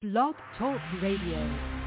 Blog Talk Radio.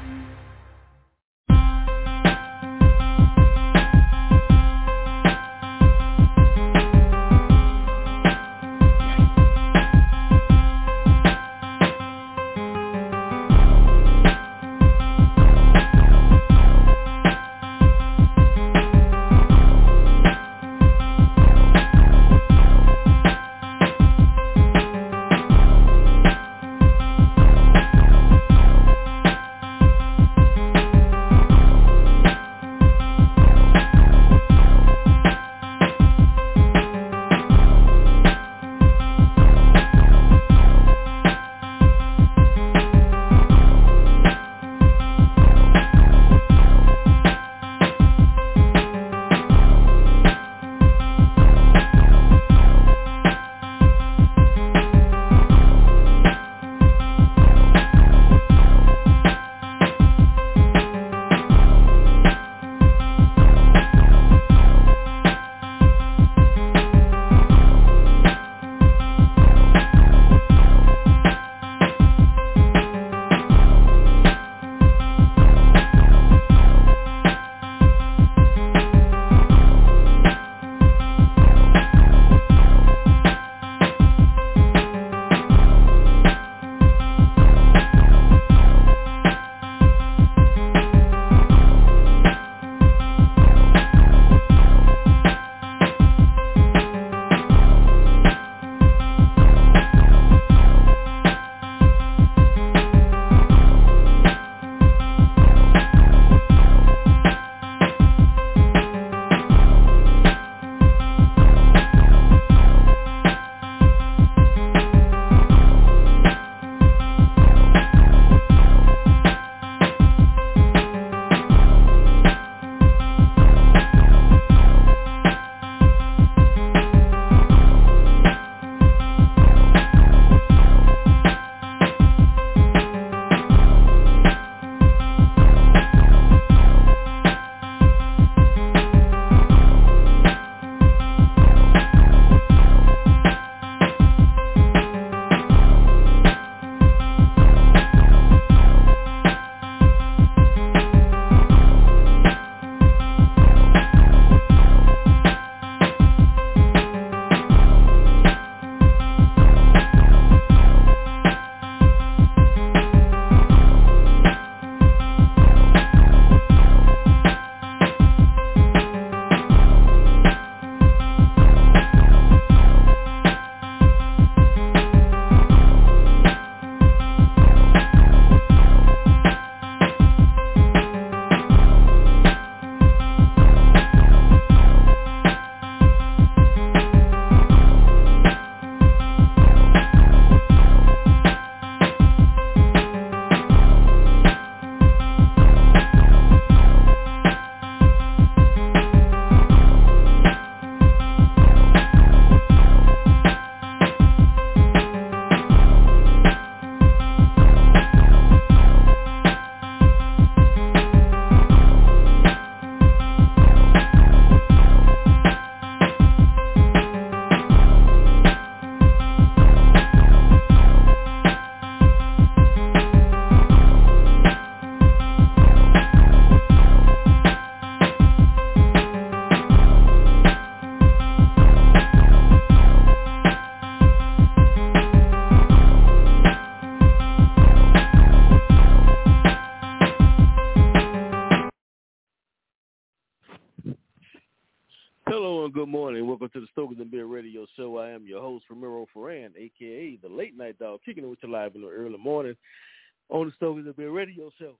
Hello and good morning. Welcome to the Stokers and Beer Radio Show. I am your host, Ramiro Ferran, a.k.a. the Late Night Dog, kicking it with you live in the early morning on the Stokers and Beer Radio Show.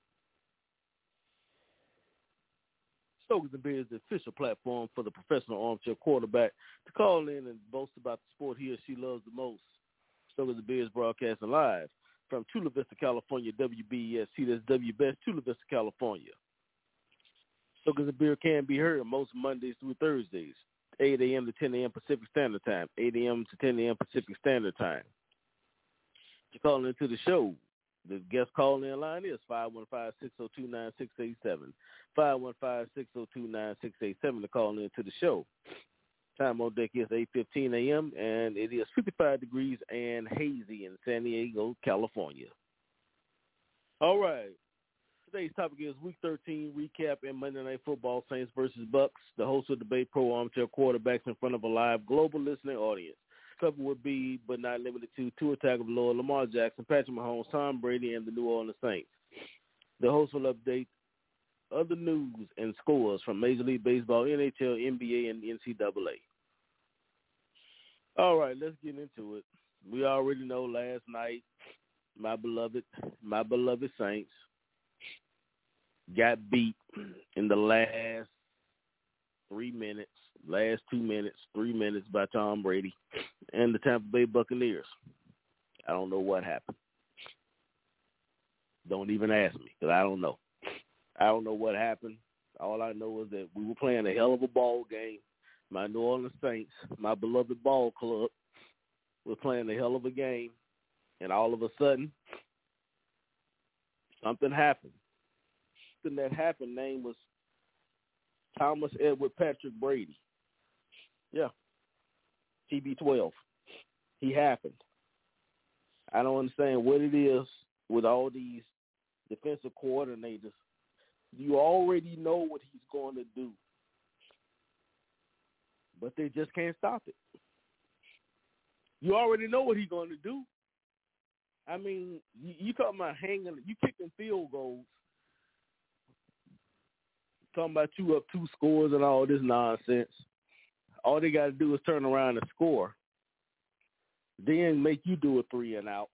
Stokers and Beer is the official platform for the professional armchair quarterback to call in and boast about the sport he or she loves the most. Stokers and Beer is broadcasting live from Chula Vista, California, WBESC. That's WBEST, Chula Vista, California. Stokers and Beer can be heard most Mondays through Thursdays, 8 a.m. to 10 a.m. Pacific Standard Time, 8 a.m. to 10 a.m. Pacific Standard Time. To call into the show, the guest call-in line is 515-602-9687, 515-602-9687 to call into the show. Time on deck is 8:15 a.m., and it is 55 degrees and hazy in San Diego, California. All right. Today's topic is Week 13 recap and Monday Night Football, Saints versus Bucks. The host of Debate Pro Armchair Quarterbacks in front of a live global listening audience. Cover would be, but not limited to, Tua Tagovailoa, Lamar Jackson, Patrick Mahomes, Tom Brady, and the New Orleans Saints. The host will update other news and scores from Major League Baseball, NHL, NBA, and NCAA. All right, let's get into it. We already know last night my beloved Saints got beat in the last 3 minutes, last 2 minutes, 3 minutes by Tom Brady and the Tampa Bay Buccaneers. I don't know what happened. Don't even ask me, because I don't know. I don't know what happened. All I know is that we were playing a hell of a ball game. My New Orleans Saints, my beloved ball club, was playing a hell of a game, and all of a sudden, something happened. Something that happened, name was Thomas Edward Patrick Brady. Yeah, TB12. He happened. I don't understand what it is with all these defensive coordinators. You already know what he's going to do, but they just can't stop it. You already know what he's going to do. I mean, you talking about you kicking field goals, talking about you up 2 scores and all this nonsense. All they got to do is turn around and score, then make you do a 3 and out.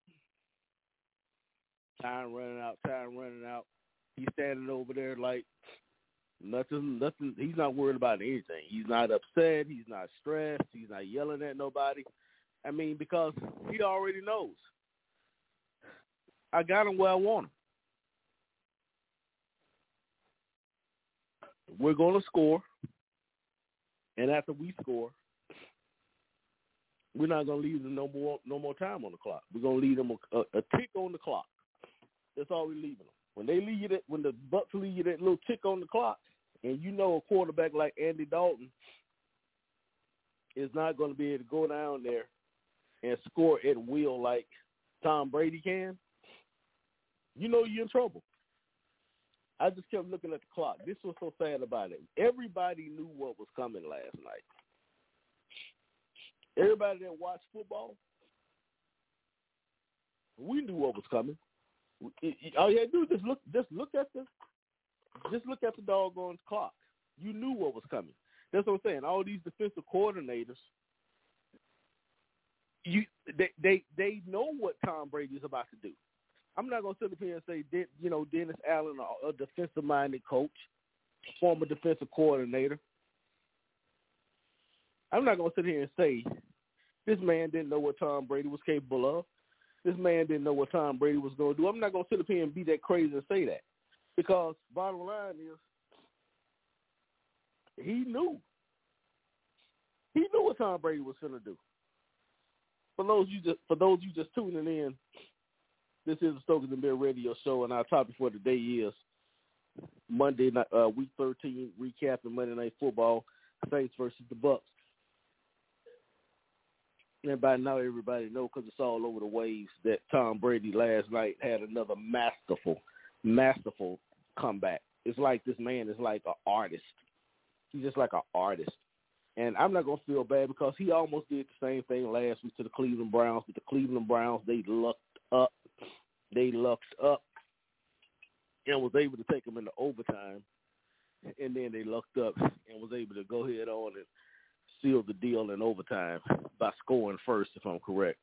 Time running out. He's standing over there like nothing. He's not worried about anything. He's not upset. He's not stressed. He's not yelling at nobody. I mean, because he already knows. I got him where I want him. We're going to score, and after we score, we're not going to leave them no more time on the clock. We're going to leave them a tick on the clock. That's all we're leaving them. When the Bucks leave you that little tick on the clock, and you know a quarterback like Andy Dalton is not going to be able to go down there and score at will like Tom Brady can, you know you're in trouble. I just kept looking at the clock. This was so sad about it. Everybody knew what was coming last night. Everybody that watched football, we knew what was coming. All you had to do is just look at the doggone clock. You knew what was coming. That's what I'm saying. All these defensive coordinators, they know what Tom Brady is about to do. I'm not gonna sit up here and say, Dennis Allen, a defensive-minded coach, former defensive coordinator. I'm not gonna sit here and say this man didn't know what Tom Brady was capable of. This man didn't know what Tom Brady was going to do. I'm not going to sit up here and be that crazy and say that, because bottom line is he knew. He knew what Tom Brady was going to do. For those you just tuning in, this is the Stokers and Bear Radio Show, and our topic for today is Monday night, Week 13 recap and Monday Night Football, Saints versus the Bucks. And by now, everybody knows, because it's all over the waves, that Tom Brady last night had another masterful comeback. It's like this man is like an artist. He's just like an artist. And I'm not going to feel bad, because he almost did the same thing last week to the Cleveland Browns. But the Cleveland Browns, they lucked up. And was able to take them into overtime. And then they lucked up and was able to go ahead on and seal the deal in overtime by scoring first, if I'm correct.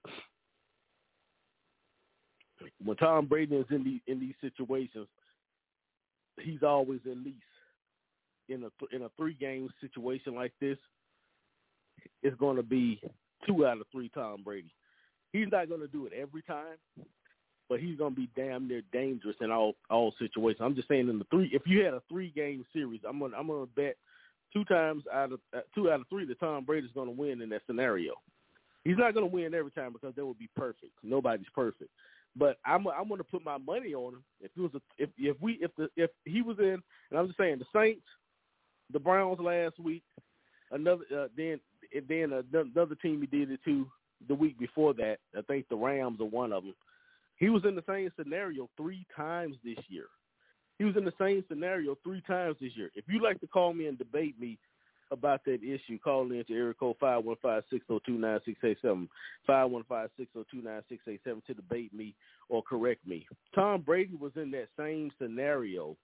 When Tom Brady is in these situations, he's always at least in a 3-game situation like this. It's going to be 2 out of 3 Tom Brady. He's not going to do it every time, but he's going to be damn near dangerous in all situations. I'm just saying, if you had a 3-game series, I'm going to bet 2 out of 3 that Tom Brady's going to win in that scenario. He's not going to win every time, because that would be perfect. Nobody's perfect. But I'm going to put my money on him. If he was in, and I'm just saying, the Saints, the Browns last week, another team he did it to the week before that. I think the Rams are one of them. He was in the same scenario 3 times this year. He was in the same scenario 3 times this year. If you'd like to call me and debate me about that issue, call in to area code 515-602-9687, 515-602-9687 to debate me or correct me. Tom Brady was in that same scenario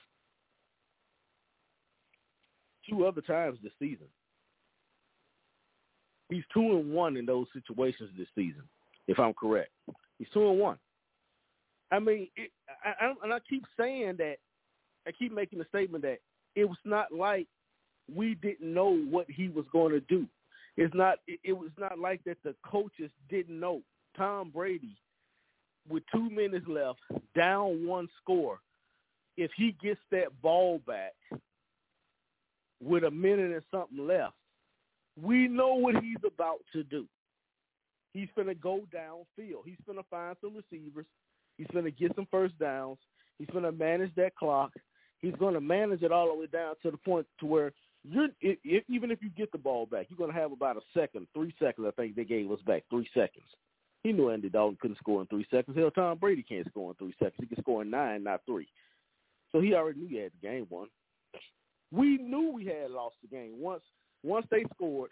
2 other times this season. He's 2-1 in those situations this season, if I'm correct. He's 2-1. I mean, I keep saying that. I keep making the statement that it was not like we didn't know what he was going to do. It was not like that the coaches didn't know. Tom Brady, with 2 minutes left, down 1 score, if he gets that ball back with 1 minute and something left, we know what he's about to do. He's going to go downfield. He's going to find some receivers. He's going to get some first downs. He's going to manage that clock. He's going to manage it all the way down to the point to where even if you get the ball back, you're going to have about 3 seconds, I think they gave us back, 3 seconds. He knew Andy Dalton couldn't score in 3 seconds. Hell, Tom Brady can't score in 3 seconds. He can score in 9, not 3. So he already knew he had the game won. We knew we had lost the game. Once they scored,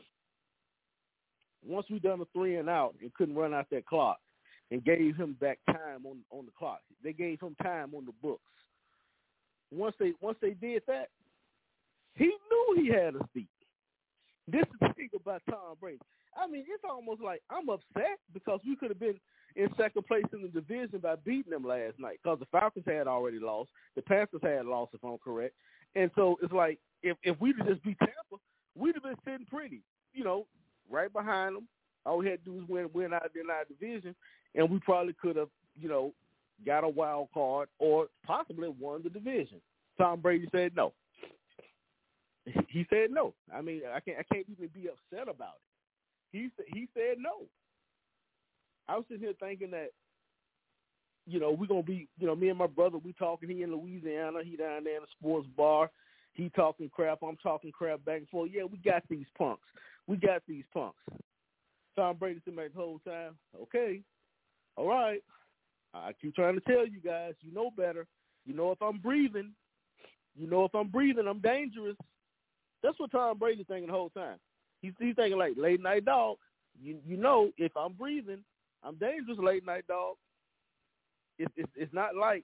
once we done a 3 and out and couldn't run out that clock and gave him back time on the clock. They gave him time on the books. Once they did that, he knew he had us beat. This is the thing about Tom Brady. I mean, it's almost like I'm upset because we could have been in second place in the division by beating them last night because the Falcons had already lost. The Panthers had lost, if I'm correct. And so it's like if we'd have just beat Tampa, we'd have been sitting pretty, right behind them. All we had to do was win out in our division, and we probably could have, got a wild card or possibly won the division. Tom Brady said no. He said no. I mean, I can't even be upset about it. He said no. I was sitting here thinking that, we're going to be, me and my brother, we talking. He in Louisiana. He down there in the sports bar. He talking crap. I'm talking crap back and forth. Yeah, we got these punks. Tom Brady said the whole time, okay, all right. I keep trying to tell you guys, you know better. You know if I'm breathing. I'm dangerous. That's what Tom Brady's thinking the whole time. He's thinking like late night dog. If I'm breathing, I'm dangerous, late night dog. It's not like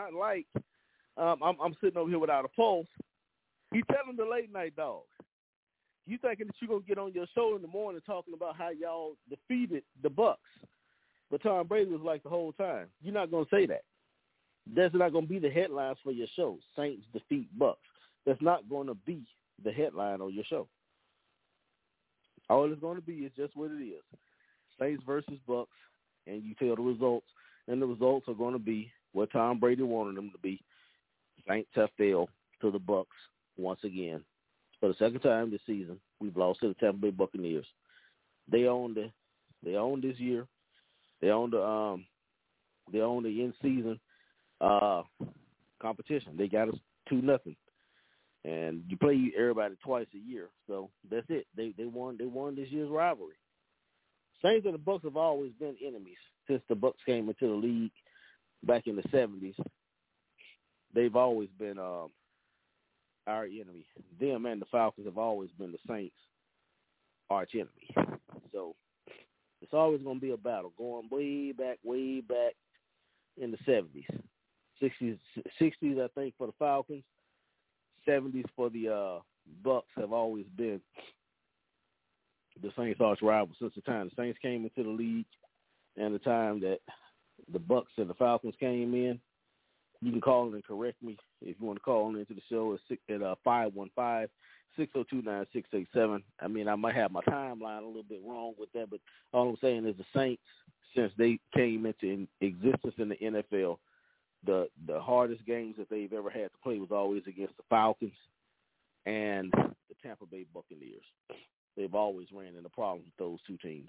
I'm sitting over here without a pulse. He's telling the late night dog. You thinking that you're going to get on your show in the morning talking about how y'all defeated the Bucks. But Tom Brady was like the whole time, you're not going to say that. That's not going to be the headlines for your show, Saints defeat Bucks. That's not going to be the headline on your show. All it's going to be is just what it is. Saints versus Bucks, and you tell the results, and the results are going to be what Tom Brady wanted them to be. Saints have failed to the Bucks once again. For the second time this season, we've lost to the Tampa Bay Buccaneers. They own this year. They own the in-season competition. They got us 2-0, and you play everybody twice a year, so that's it. They won this year's rivalry. Saints and the Bucks have always been enemies since the Bucks came into the league back in the 70s. They've always been our enemy. Them and the Falcons have always been the Saints' arch enemy. So it's always going to be a battle going way back in the 70s. 60s, I think, for the Falcons. 70s for the Bucks have always been the Saints' arch rival since the time the Saints came into the league and the time that the Bucks and the Falcons came in. You can call in and correct me if you want to call into the show at 515-602-9687. I mean, I might have my timeline a little bit wrong with that, but all I'm saying is the Saints, since they came into existence in the NFL, the hardest games that they've ever had to play was always against the Falcons and the Tampa Bay Buccaneers. They've always ran into problems with those two teams.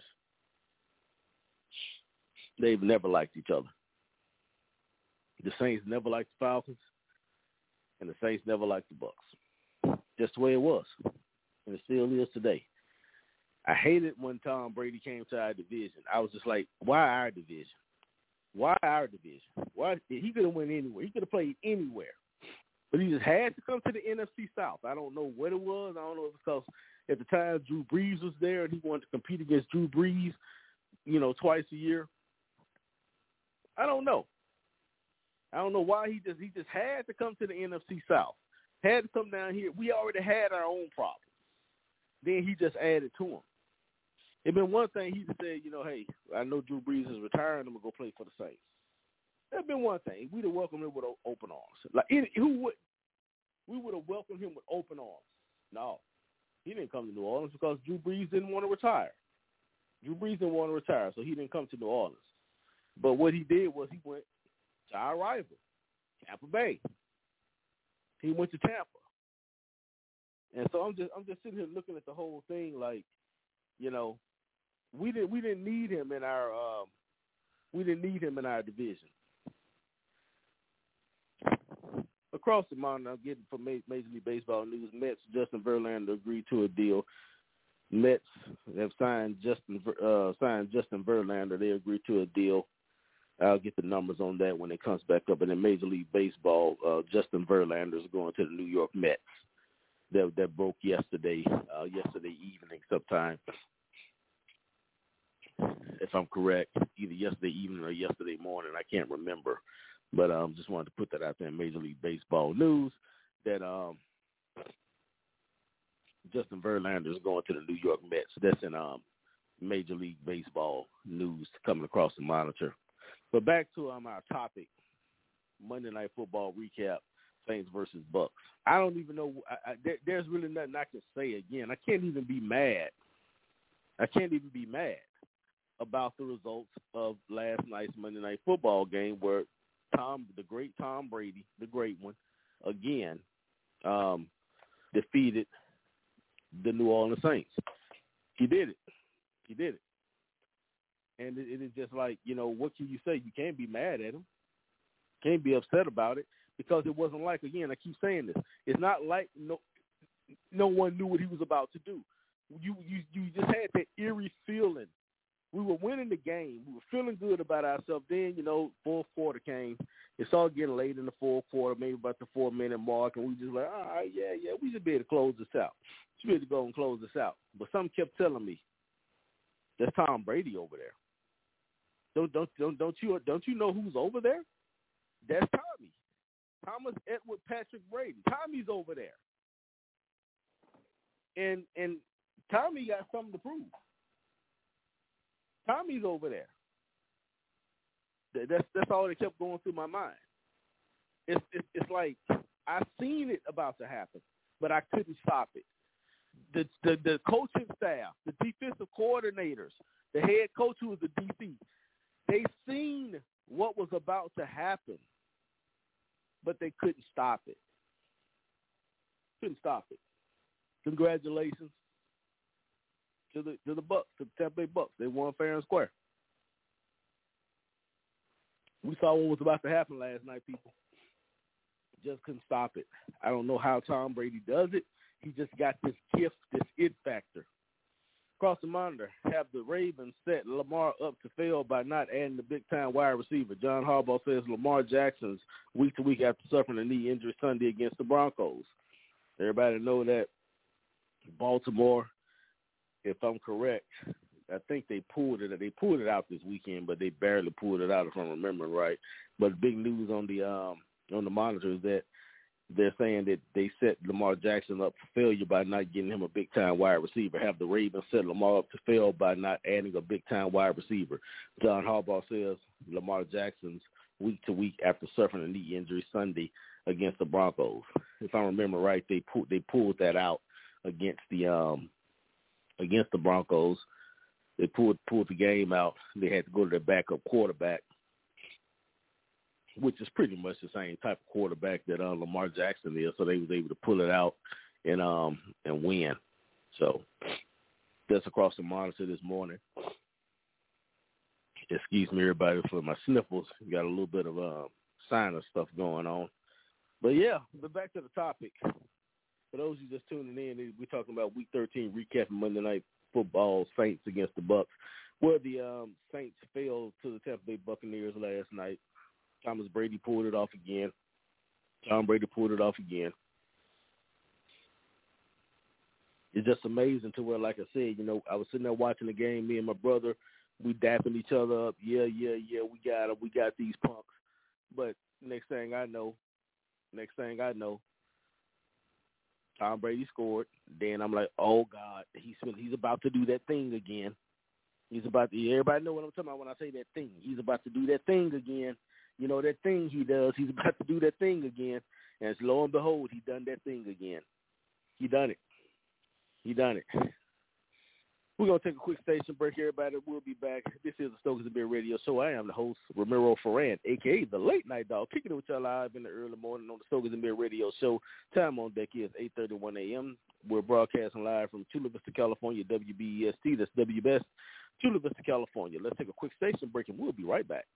They've never liked each other. The Saints never liked the Falcons, and the Saints never liked the Bucks. Just the way it was, and it still is today. I hated when Tom Brady came to our division. I was just like, why our division? Why our division? Why he could have went anywhere? He could have played anywhere, but he just had to come to the NFC South. I don't know what it was. I don't know if it's because at the time Drew Brees was there and he wanted to compete against Drew Brees, twice a year. I don't know. I don't know why he just had to come to the NFC South. Had to come down here. We already had our own problems. Then he just added to them. It'd been one thing he just said, hey, I know Drew Brees is retiring. I'm gonna go play for the Saints. That'd been one thing. We'd have welcomed him with open arms. Like we would have welcomed him with open arms. No, he didn't come to New Orleans because Drew Brees didn't want to retire. Drew Brees didn't want to retire, so he didn't come to New Orleans. But what he did was he went to our rival, Tampa Bay. He went to Tampa, and so I'm just sitting here looking at the whole thing like, we didn't need him in our division. Across the mountain, I'm getting from Major League Baseball news. Mets Justin Verlander agreed to a deal. Mets have signed Justin Verlander. They agreed to a deal. I'll get the numbers on that when it comes back up. And in Major League Baseball, Justin Verlander is going to the New York Mets. That broke yesterday evening sometime, if I'm correct, either yesterday evening or yesterday morning. I can't remember. But just wanted to put that out there in Major League Baseball news that Justin Verlander is going to the New York Mets. That's in Major League Baseball news coming across the monitor. But back to our topic, Monday Night Football recap, Saints versus Bucks. I don't even know. There's really nothing I can say again. I can't even be mad. About the results of last night's Monday Night Football game where the great Tom Brady, the great one, again, defeated the New Orleans Saints. He did it. And it is just like, what can you say? You can't be mad at him. Can't be upset about it because it wasn't like, again, I keep saying this, it's not like no one knew what he was about to do. You just had that eerie feeling. We were winning the game. We were feeling good about ourselves. Then, fourth quarter came. It started getting late in the fourth quarter, maybe about the 4-minute mark, and we just like, all right, yeah, we should be able to close this out. We should be able to go and close this out. But something kept telling me, that's Tom Brady over there. Don't you know who's over there? That's Tommy. Thomas Edward Patrick Brady. Tommy's over there. And Tommy got something to prove. Tommy's over there. That's all that kept going through my mind. It's like I seen it about to happen, but I couldn't stop it. The coaching staff, the defensive coordinators, the head coach who was the DC, they seen what was about to happen, but they couldn't stop it. Congratulations to the Bucks, to the Tampa Bay Bucks. They won fair and square. We saw what was about to happen last night, people. Just couldn't stop it. I don't know how Tom Brady does it. He just got this gift, this it factor. Across the monitor, have the Ravens set Lamar up to fail by not adding the big-time wide receiver. John Harbaugh says Lamar Jackson's week to week after suffering a knee injury Sunday against the Broncos. Everybody know that Baltimore, if I'm correct, I think they pulled it out this weekend, but they barely pulled it out if I'm remembering right. But big news on the monitor is that they're saying that they set Lamar Jackson up for failure by not getting him a big-time wide receiver. Have the Ravens set Lamar up to fail by not adding a big-time wide receiver. John Harbaugh says Lamar Jackson's week to week after suffering a knee injury Sunday against the Broncos. If I remember right, they pulled that out against the Broncos. They pulled the game out. They had to go to their backup quarterback, which is pretty much the same type of quarterback that Lamar Jackson is. So they was able to pull it out and win. So that's across the monitor this morning. Excuse me, everybody, for my sniffles. Got a little bit of sinus stuff going on. But yeah, but back to the topic. For those who just tuning in, we're talking about Week 13 recapping Monday Night Football, Saints against the Bucks. Well, the Saints fell to the Tampa Bay Buccaneers last night. Thomas Brady pulled it off again. Tom Brady pulled it off again. It's just amazing to where, like I said, I was sitting there watching the game, me and my brother, we dapping each other up. Yeah, we got them. We got these punks. But next thing I know, Tom Brady scored. Then I'm like, oh, God, he's about to do that thing again. Everybody know what I'm talking about when I say that thing. He's about to do that thing again. You know, that thing he does, he's about to do that thing again. And lo and behold, he done that thing again. He done it. We're going to take a quick station break, everybody. We'll be back. This is the Stokers and Beer Radio Show. I am the host, Ramiro Ferran, a.k.a. the Late Night Dog, kicking it with y'all live in the early morning on the Stokers and Beer Radio Show. Time on deck is 8:31 a.m. We're broadcasting live from Chula Vista, California, WBEST. That's WBEST, Chula Vista, California. Let's take a quick station break, and we'll be right back.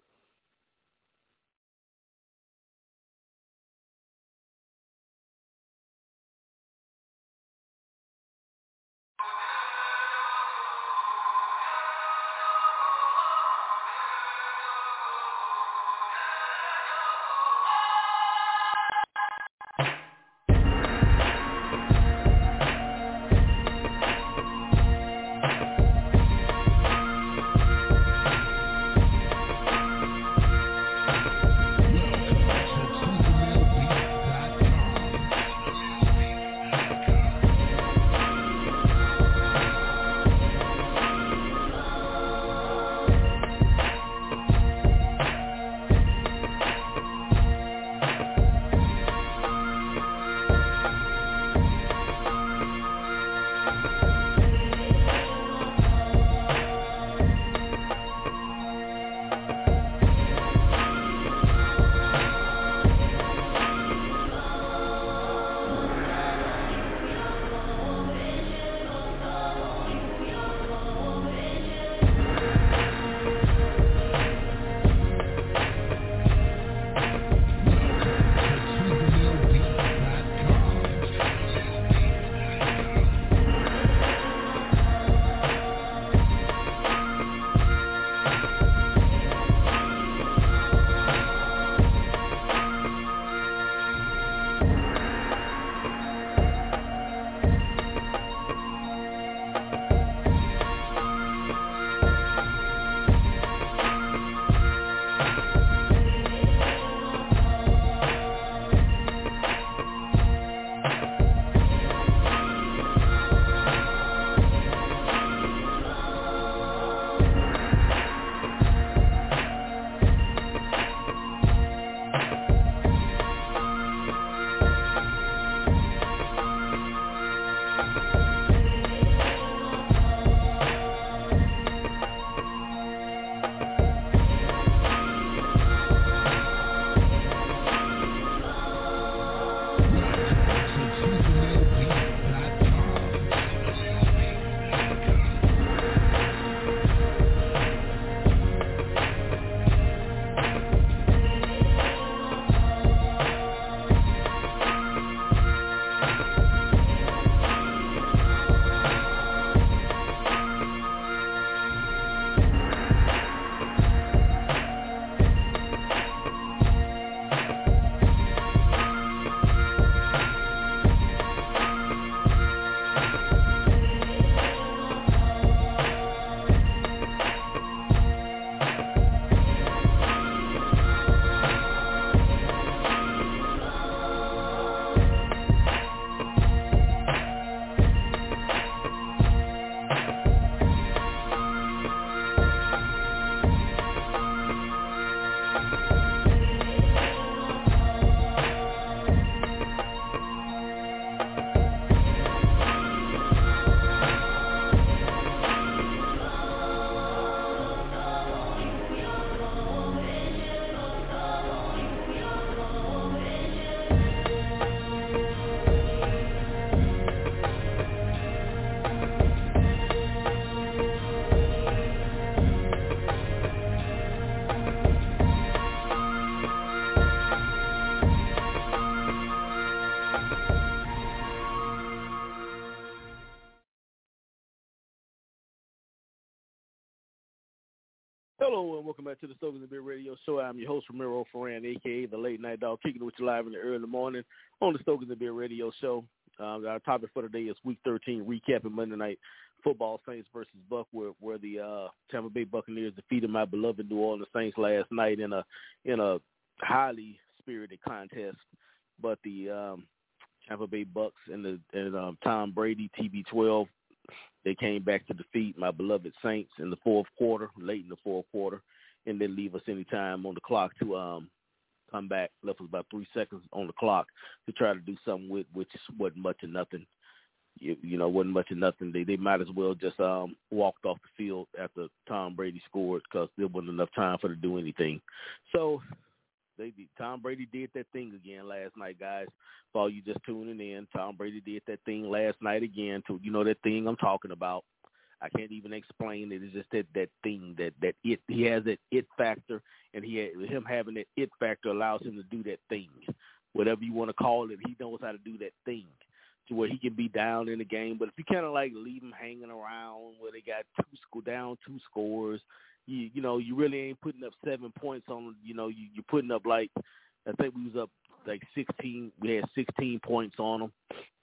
Hello and welcome back to the Stokers and Beer Radio Show. I'm your host, Ramiro Ferran, a.k.a. the Late Night Dog, kicking it with you live in the early morning on the Stokers and Beer Radio Show. Our topic for today is Week 13, recapping Monday Night Football, Saints versus Buck, where the Tampa Bay Buccaneers defeated my beloved New Orleans Saints last night in a highly spirited contest. But the Tampa Bay Bucks and Tom Brady, TB12, they came back to defeat my beloved Saints in the fourth quarter, late in the fourth quarter, and then leave us any time on the clock to come back. Left us about 3 seconds on the clock to try to do something with, which wasn't much of nothing. Wasn't much of nothing. They might as well just walked off the field after Tom Brady scored because there wasn't enough time for them to do anything. So Tom Brady did that thing again last night, guys. For all you just tuning in, Tom Brady did that thing last night again. That thing I'm talking about. I can't even explain it. It's just that thing, that it. He has that it factor, and him having that it factor allows him to do that thing. Whatever you want to call it, he knows how to do that thing to where he can be down in the game. But if you kind of like leave him hanging around where they got down two scores, you really ain't putting up 7 points on them. You're putting up I think we was up 16. We had 16 points on them.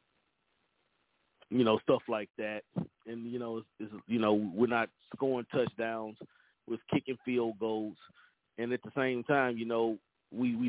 Stuff like that. And, we're not scoring touchdowns. We're kicking field goals. And at the same time, we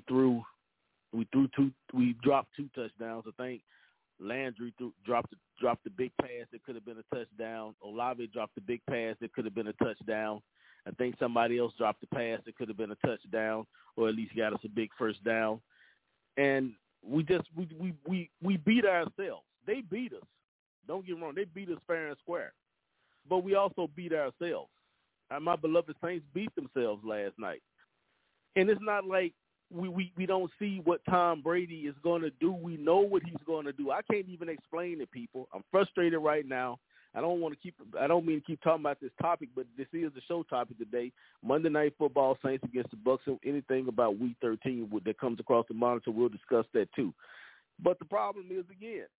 dropped 2 touchdowns. I think Landry dropped the big pass that could have been a touchdown. Olave dropped the big pass that could have been a touchdown. I think somebody else dropped the pass that could have been a touchdown, or at least got us a big first down. And we beat ourselves. They beat us. Don't get me wrong. They beat us fair and square. But we also beat ourselves. My beloved Saints beat themselves last night. And it's not like we don't see what Tom Brady is going to do. We know what he's going to do. I can't even explain it, people. I'm frustrated right now. I don't mean to keep talking about this topic, but this is the show topic today. Monday Night Football, Saints against the Bucks. Anything about Week 13 that comes across the monitor, we'll discuss that too. But the problem is, again,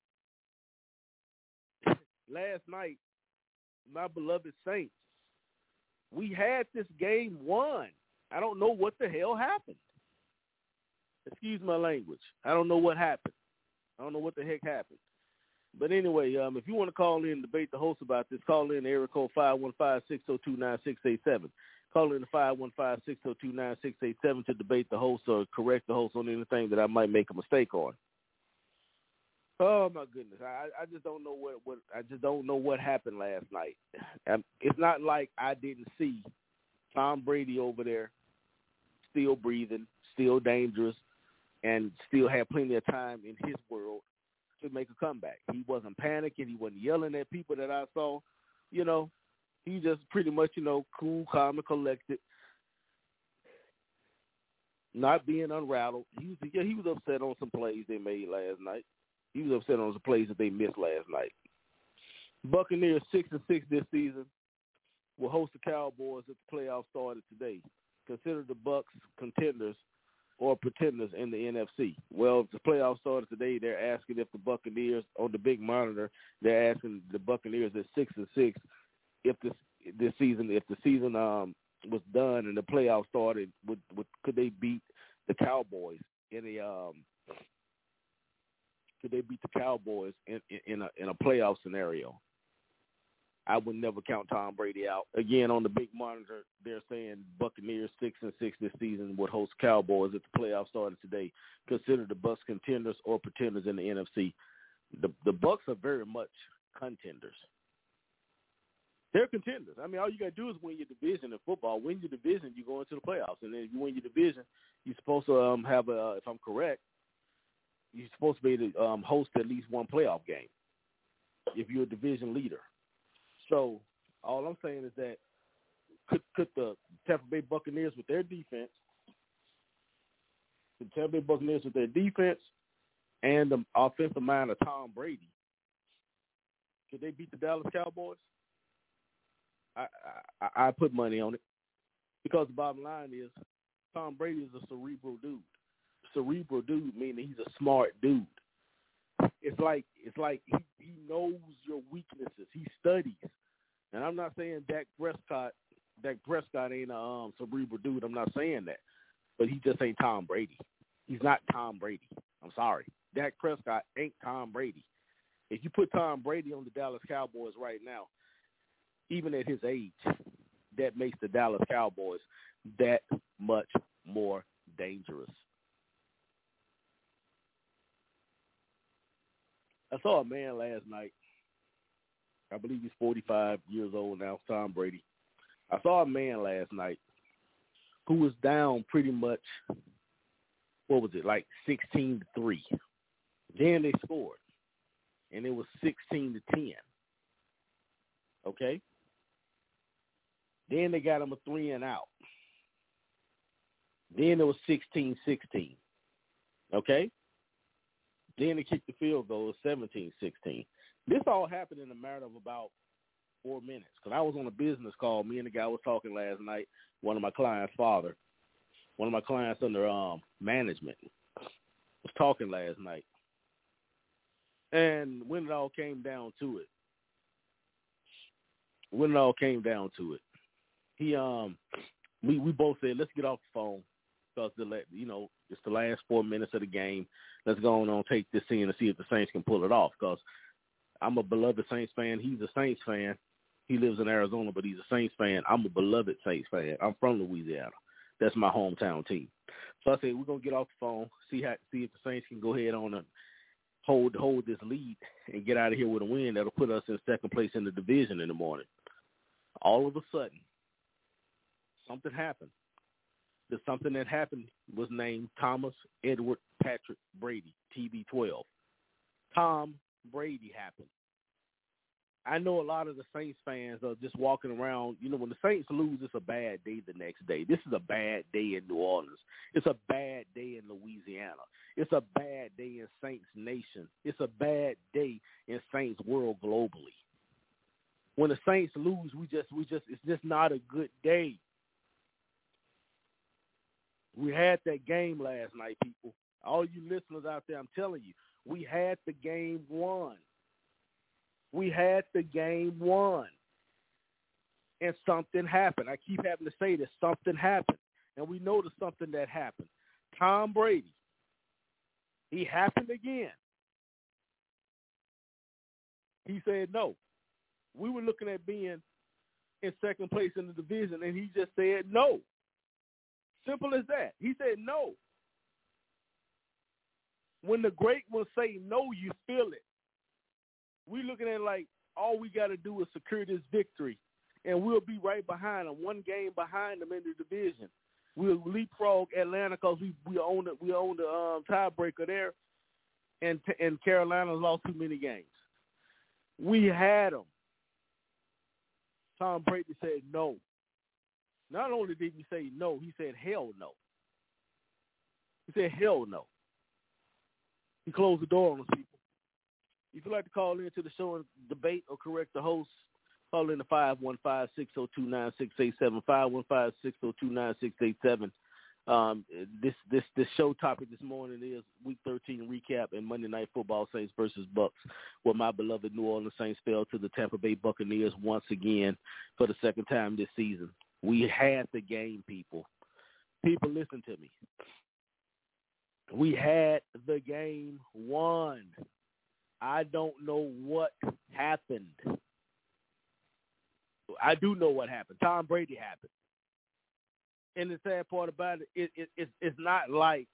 last night, my beloved Saints, we had this game won. I don't know what the hell happened. Excuse my language. I don't know what happened. I don't know what the heck happened. But anyway, if you want to call in and debate the host about this, call in area code 515-602-9687. Call in to 515-602-9687 to debate the host or correct the host on anything that I might make a mistake on. Oh my goodness, I just don't know what happened last night. It's not like I didn't see Tom Brady over there, still breathing, still dangerous, and still had plenty of time in his world to make a comeback. He wasn't panicking. He wasn't yelling at people that I saw. He just pretty much, cool, calm, and collected, not being unrattled. He was upset on some plays they made last night. He was upset on some plays that they missed last night. Buccaneers 6-6 this season will host the Cowboys if the playoffs started today. Consider the Bucks contenders or pretenders in the NFC. Well, if the playoffs started today, they're asking if the Buccaneers, on the big monitor, they're asking the Buccaneers at 6-6 if the season was done and the playoffs started, could they beat the Cowboys in a a playoff scenario? I would never count Tom Brady out. Again, on the big monitor, they're saying Buccaneers 6-6 this season would host Cowboys if the playoffs started today. Consider the Bucks contenders or pretenders in the NFC. The Bucks are very much contenders. They're contenders. I mean, all you got to do is win your division in football. Win your division, you go into the playoffs. And then if you win your division, you're supposed to have if I'm correct, you're supposed to be able to host at least one playoff game if you're a division leader. So all I'm saying is that could the Tampa Bay Buccaneers with their defense, and the offensive mind of Tom Brady, could they beat the Dallas Cowboys? I put money on it because the bottom line is Tom Brady is a cerebral dude. Cerebral dude meaning he's a smart dude. It's like he knows your weaknesses. He studies. And I'm not saying Dak Prescott Dak Prescott ain't a cerebral dude. I'm not saying that. But he just ain't Tom Brady. He's not Tom Brady. I'm sorry. Dak Prescott ain't Tom Brady. If you put Tom Brady on the Dallas Cowboys right now, even at his age, that makes the Dallas Cowboys that much more dangerous. I saw a man last night. I believe he's 45 years old now, Tom Brady. I saw a man last night who was down pretty much, what was it, like 16-3. Then they scored, and it was 16-10. Okay? Then they got him a 3-and-out. Then it was 16-16. Okay? Then they kicked the field goal, 17-16. This all happened in a matter of about 4 minutes, because I was on a business call. Me and the guy was talking last night, one of my clients' father, one of my clients under management, was talking last night. And when it all came down to it, he we both said, let's get off the phone, because it's the last 4 minutes of the game. Let's go on and take this in and see if the Saints can pull it off, because I'm a beloved Saints fan. He's a Saints fan. He lives in Arizona, but he's a Saints fan. I'm a beloved Saints fan. I'm from Louisiana. That's my hometown team. So I said, we're going to get off the phone, see if the Saints can go ahead on and hold this lead and get out of here with a win that'll put us in second place in the division in the morning. All of a sudden, something happened. The something that happened was named Thomas Edward Patrick Brady, TB12. Tom Brady happened. I know a lot of the Saints fans are just walking around. When the Saints lose, it's a bad day the next day. This is a bad day in New Orleans. It's a bad day in Louisiana. It's a bad day in Saints Nation. It's a bad day in Saints world globally. When the Saints lose, it's just not a good day. We had that game last night, people. All you listeners out there, I'm telling you, we had the game won. We had the game won. And something happened. I keep having to say this. Something happened. And we know the something that happened. Tom Brady. He happened again. He said no. We were looking at being in second place in the division, and he just said no. Simple as that. He said no. When the great ones say no, you feel it. We looking at it like all we got to do is secure this victory, and we'll be right behind them, one game behind them in the division. We'll leapfrog Atlanta because we own the tiebreaker there, and Carolina's lost too many games. We had them. Tom Brady said no. Not only did he say no, he said hell no. He said hell no. He closed the door on those people. If you'd like to call into the show and debate or correct the host, call in to 515-602-9687, 515-602-9687. This show topic this morning is Week 13 recap and Monday Night Football, Saints versus Bucks, where my beloved New Orleans Saints fell to the Tampa Bay Buccaneers once again for the second time this season. We had the game, people. People, listen to me. We had the game won. I don't know what happened. I do know what happened. Tom Brady happened. And the sad part about it, it's not like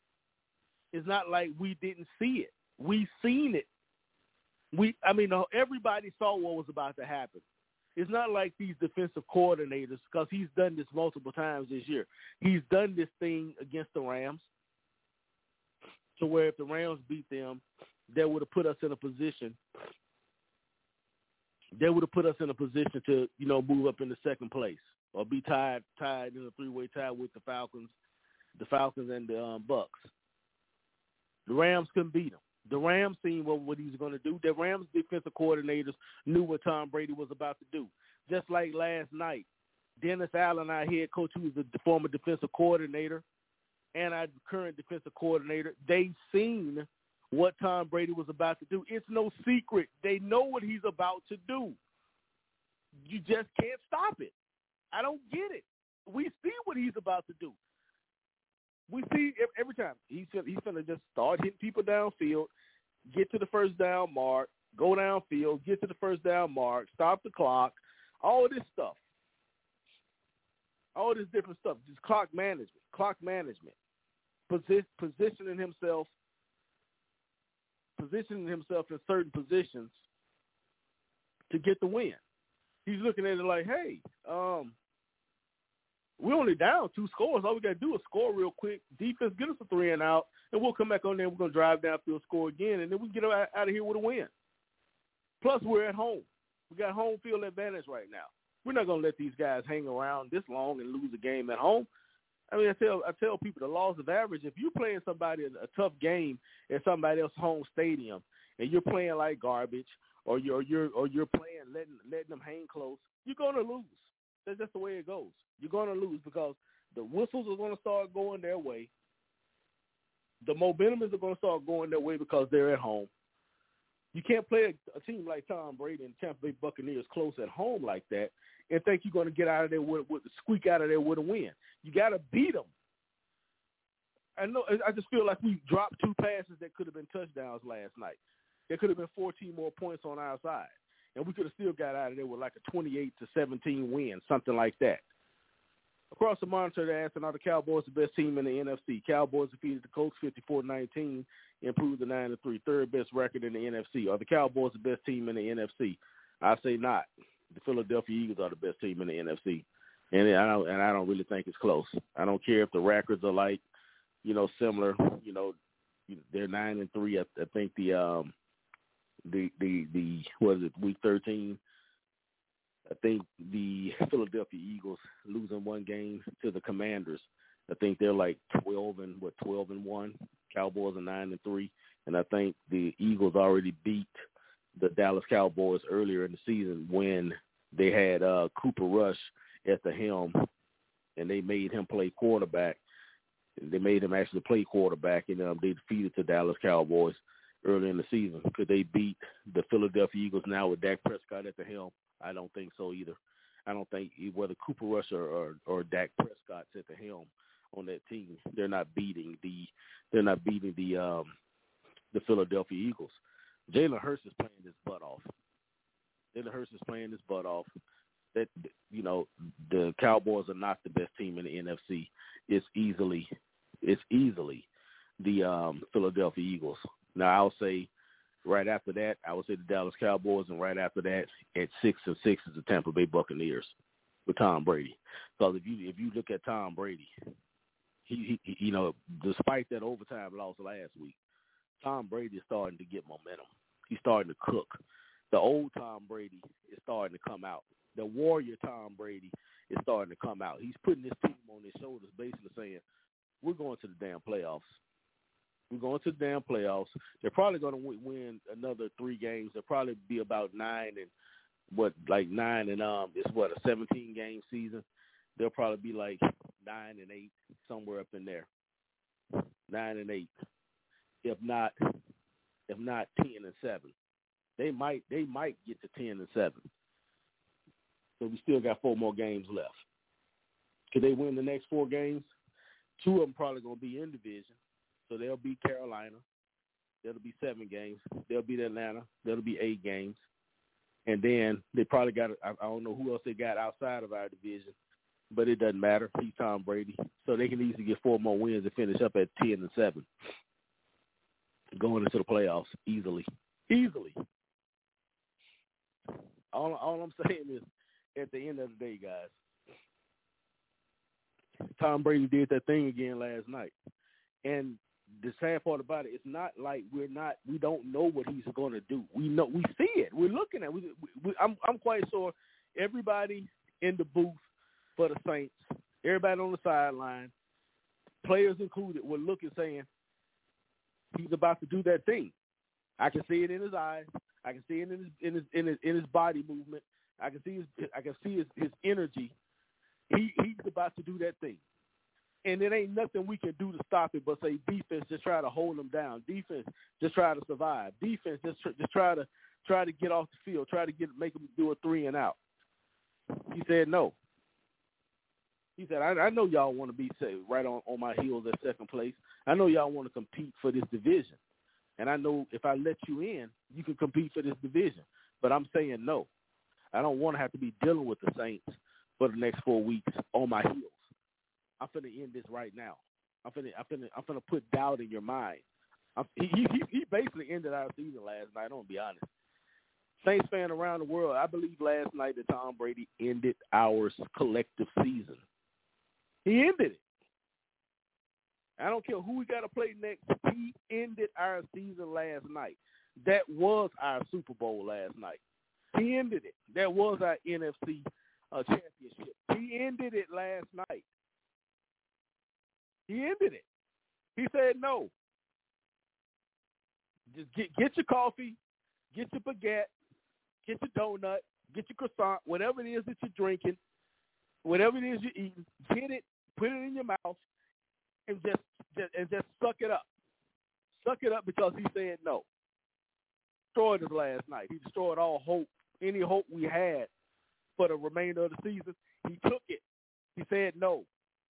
we didn't see it. We seen it. Everybody saw what was about to happen. It's not like these defensive coordinators, because he's done this multiple times this year. He's done this thing against the Rams, to where if the Rams beat them, that would have put us in a position. They would have put us in a position to, move up into second place or be tied in a three-way tie with the Falcons and the Bucks. The Rams couldn't beat them. The Rams seen what he was going to do. The Rams defensive coordinators knew what Tom Brady was about to do. Just like last night, Dennis Allen, our head coach, who was the former defensive coordinator, and our current defensive coordinator, they seen what Tom Brady was about to do. It's no secret. They know what he's about to do. You just can't stop it. I don't get it. We see what he's about to do. We see every time he's gonna just start hitting people downfield, get to the first down mark, go downfield, get to the first down mark, stop the clock, all this stuff, all this different stuff, just clock management, positioning himself in certain positions to get the win. He's looking at it like, hey, we're only down 2 scores. All we got to do is score real quick. Defense, get us a 3 and out, and we'll come back on there. We're going to drive downfield, score again, and then we get out of here with a win. Plus, we're at home. We got home field advantage right now. We're not going to let these guys hang around this long and lose a game at home. I mean, I tell people the laws of average. If you're playing somebody in a tough game at somebody else's home stadium, and you're playing like garbage, or you're playing letting them hang close, you're going to lose. That's just the way it goes. You're going to lose because the whistles are going to start going their way. The momentum is going to start going their way because they're at home. You can't play a team like Tom Brady and Tampa Bay Buccaneers close at home like that and think you're going to get out of there squeak out of there with a win. You got to beat them. I just feel like we dropped 2 passes that could have been touchdowns last night. There could have been 14 more points on our side, and we could have still got out of there with like a 28-17 win, something like that. Across the monitor, they're asking, are the Cowboys the best team in the NFC? Cowboys defeated the Colts 54-19, improved to 9-3, third best record in the NFC. Are the Cowboys the best team in the NFC? I say not. The Philadelphia Eagles are the best team in the NFC, and I don't really think it's close. I don't care if the records are like, similar. They're 9-3. I think the what is it, week 13. I think the Philadelphia Eagles losing 1 game to the Commanders. I think they're like 12-1. Cowboys are 9-3, and I think the Eagles already beat the Dallas Cowboys earlier in the season when they had Cooper Rush at the helm, and they made him play quarterback. They made him actually play quarterback, and they defeated the Dallas Cowboys early in the season. Could they beat the Philadelphia Eagles now with Dak Prescott at the helm? I don't think so either. I don't think whether Cooper Rush or Dak Prescott's at the helm on that team, they're not beating the Philadelphia Eagles. Jalen Hurts is playing his butt off. That the Cowboys are not the best team in the NFC. It's easily the Philadelphia Eagles. Now I'll say. Right after that, I would say the Dallas Cowboys, and right after that, at 6-6 is the Tampa Bay Buccaneers with Tom Brady. Because if you look at Tom Brady, he despite that overtime loss last week, Tom Brady is starting to get momentum. He's starting to cook. The old Tom Brady is starting to come out. The warrior Tom Brady is starting to come out. He's putting his team on his shoulders, basically saying, "We're going to the damn playoffs. We're going to the damn playoffs. They're probably going to win another 3 games. They'll probably be about 9 and it's what, a 17-game season. They'll probably be like 9-8, somewhere up in there. 9-8, if not 10-7. They might get to 10-7. So we still got 4 more games left. Could they win the next 4 games? 2 of them probably going to be in division. So they'll beat Carolina. That'll be 7 games. They'll beat Atlanta. That'll be 8 games. And then they probably got, I don't know who else they got outside of our division, but it doesn't matter. He's Tom Brady. So they can easily get 4 more wins and finish up at 10-7. Going into the playoffs easily. All I'm saying is, at the end of the day, guys, Tom Brady did that thing again last night. And the sad part about it, it's not like we don't know what he's going to do. We see it. We're looking at it. I'm quite sure everybody in the booth for the Saints, everybody on the sideline, players included, were looking, saying, he's about to do that thing. I can see it in his eyes. I can see it in his body movement. I can see his energy. He's about to do that thing. And it ain't nothing we can do to stop it but say, defense, just try to hold them down. Defense, just try to survive. Defense, just try to get off the field. Try to make them do a 3 and out. He said no. He said, I know y'all want to be right on my heels at second place. I know y'all want to compete for this division. And I know if I let you in, you can compete for this division. But I'm saying no. I don't want to have to be dealing with the Saints for the next 4 weeks on my heels. I'm finna end this right now. I'm finna put doubt in your mind. He basically ended our season last night. I'm gonna be honest. Saints fan around the world, I believe last night that Tom Brady ended our collective season. He ended it. I don't care who we got to play next. He ended our season last night. That was our Super Bowl last night. He ended it. That was our NFC championship. He ended it last night. He ended it. He said no. Just get your coffee, get your baguette, get your donut, get your croissant, whatever it is that you're drinking, whatever it is you're eating, get it, put it in your mouth, and just suck it up. Suck it up because he said no. Destroyed us last night. He destroyed all hope, any hope we had for the remainder of the season. He took it. He said no.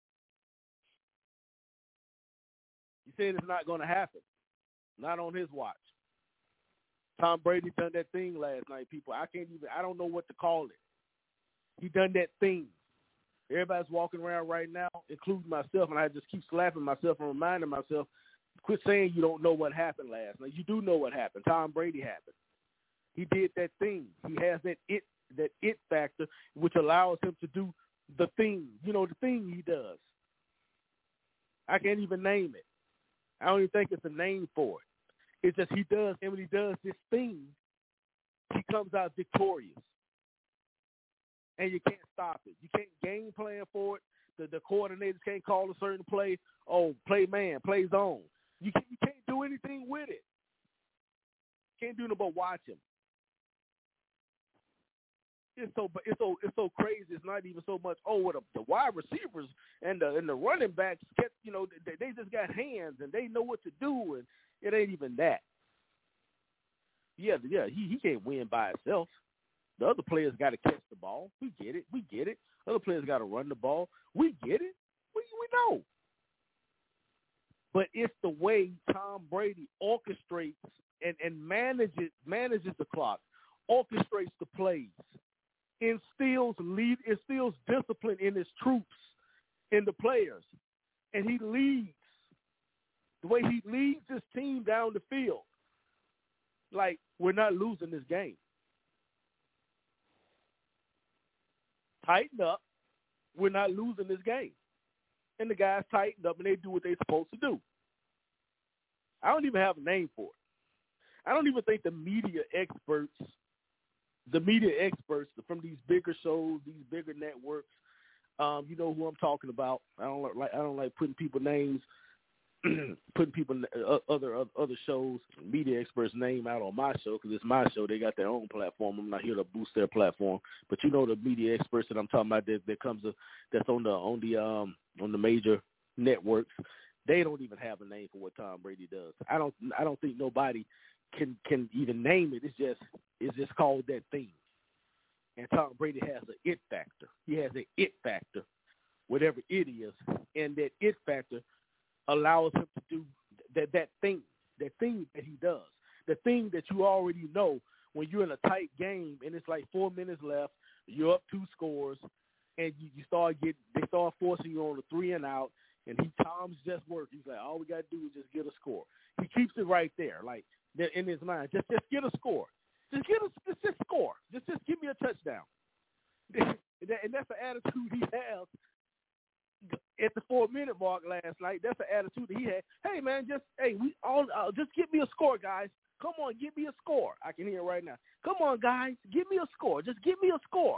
He said it's not going to happen. Not on his watch. Tom Brady done that thing last night, people. I don't know what to call it. He done that thing. Everybody's walking around right now, including myself, and I just keep slapping myself and reminding myself, quit saying you don't know what happened last night. You do know what happened. Tom Brady happened. He did that thing. He has that it factor, which allows him to do the thing, the thing he does. I can't even name it. I don't even think it's a name for it. It's just he does, and when he does this thing, he comes out victorious. And you can't stop it. You can't game plan for it. The coordinators can't call a certain play. Oh, play man, play zone. You can't do anything with it. Can't do nothing but watch him. It's so crazy. It's not even so much. Oh, what the wide receivers and the running backs get. They just got hands and they know what to do, and it ain't even that. Yeah. He can't win by himself. The other players got to catch the ball. We get it. Other players got to run the ball. We get it. We know. But it's the way Tom Brady orchestrates and manages the clock, orchestrates the plays, instills discipline in his troops, in the players, and he leads. The way he leads his team down the field, like we're not losing this game. Tighten up. We're not losing this game. And the guys tighten up and they do what they're supposed to do. I don't even have a name for it. I don't even think the media experts from these bigger shows, these bigger networks, you know who I'm talking about. I don't like putting people names, putting people other shows, media experts' name out on my show because it's my show. They got their own platform. I'm not here to boost their platform, but the media experts that I'm talking about that's on the major networks. They don't even have a name for what Tom Brady does. I don't think nobody can even name it. It's just called that thing. And Tom Brady has an it factor. He has an it factor, whatever it is, and that it factor allows him to do that thing that he does, the thing that you already know when you're in a tight game and it's like 4 minutes left, you're up 2 scores, and they start forcing you on a 3 and out, and Tom's just work. He's like, all we got to do is just get a score. He keeps it right there, like in his mind, just get a score. Just score. Just give me a touchdown. And that's the attitude he has at the 4-minute mark last night. That's the attitude that he had. Hey man, just give me a score, guys. Come on, give me a score. I can hear it right now. Come on, guys, give me a score. Just give me a score.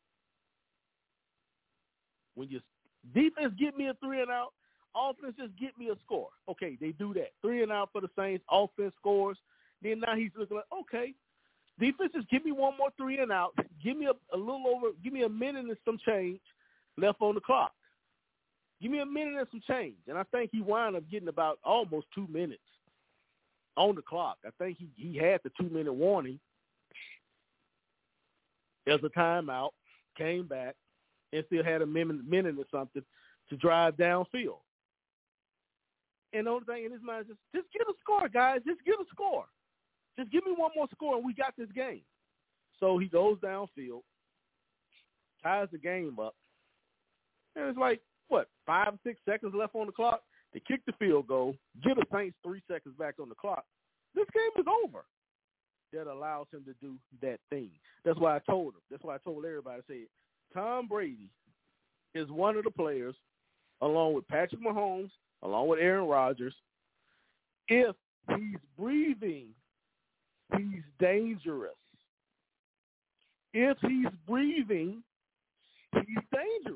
When your defense give me a 3 and out, offense just get me a score. Okay, they do that. 3 and out for the Saints. Offense scores. Then now he's looking like, okay, defense just give me one more 3 and out. Give me give me a minute and some change left on the clock. Give me a minute and some change. And I think he wound up getting about almost 2 minutes on the clock. I think he had the 2-minute warning. There's a timeout, came back, and still had a minute or something to drive downfield. And the only thing in his mind is just get a score, guys. Just get a score. Just give me one more score, and we got this game. So he goes downfield, ties the game up, and it's like, 5 or 6 seconds left on the clock. They kick the field goal, get the Saints 3 seconds back on the clock. This game is over. That allows him to do that thing. That's why I told him. That's why I told everybody, I said, Tom Brady is one of the players, along with Patrick Mahomes, along with Aaron Rodgers, if he's breathing, he's dangerous. If he's breathing, he's dangerous.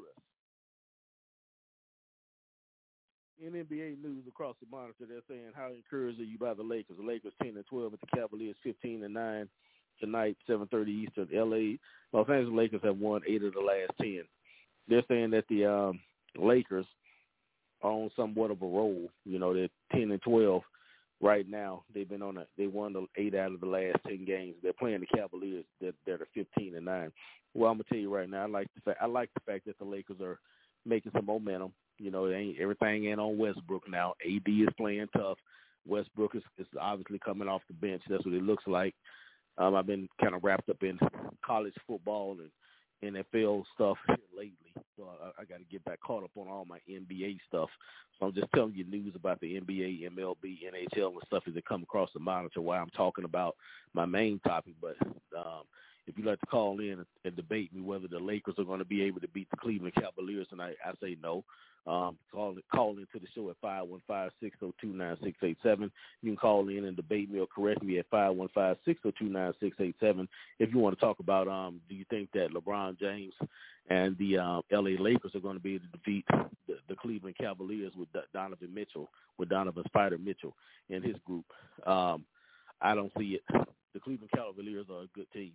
In NBA news across the monitor, they're saying, how encouraged are you by the Lakers? The Lakers 10-12 at the Cavaliers 15-9 tonight, 7:30 Eastern. Los Angeles Lakers have won 8 of the last 10. They're saying that the Lakers are on somewhat of a roll. You know, they're 10-12 right now. They won 8 out of the last 10 games. They're playing the Cavaliers. They're 15-9. Well, I'm gonna tell you right now, I like the fact that the Lakers are making some momentum. You know, everything ain't on Westbrook now. AD is playing tough. Westbrook is obviously coming off the bench. That's what it looks like. I've been kind of wrapped up in college football and NFL stuff here lately, so I got to get back caught up on all my NBA stuff. So I'm just telling you news about the NBA, MLB, NHL, and stuff as they come across the monitor while I'm talking about my main topic. But if you'd like to call in and debate me whether the Lakers are going to be able to beat the Cleveland Cavaliers tonight, I say no. Call into the show at 515-602-9687. You can call in and debate me or correct me at 515-602-9687. If you want to talk about, do you think that LeBron James and the L.A. Lakers are going to be able to defeat the Cleveland Cavaliers with Donovan Spider Mitchell and his group? I don't see it. The Cleveland Cavaliers are a good team.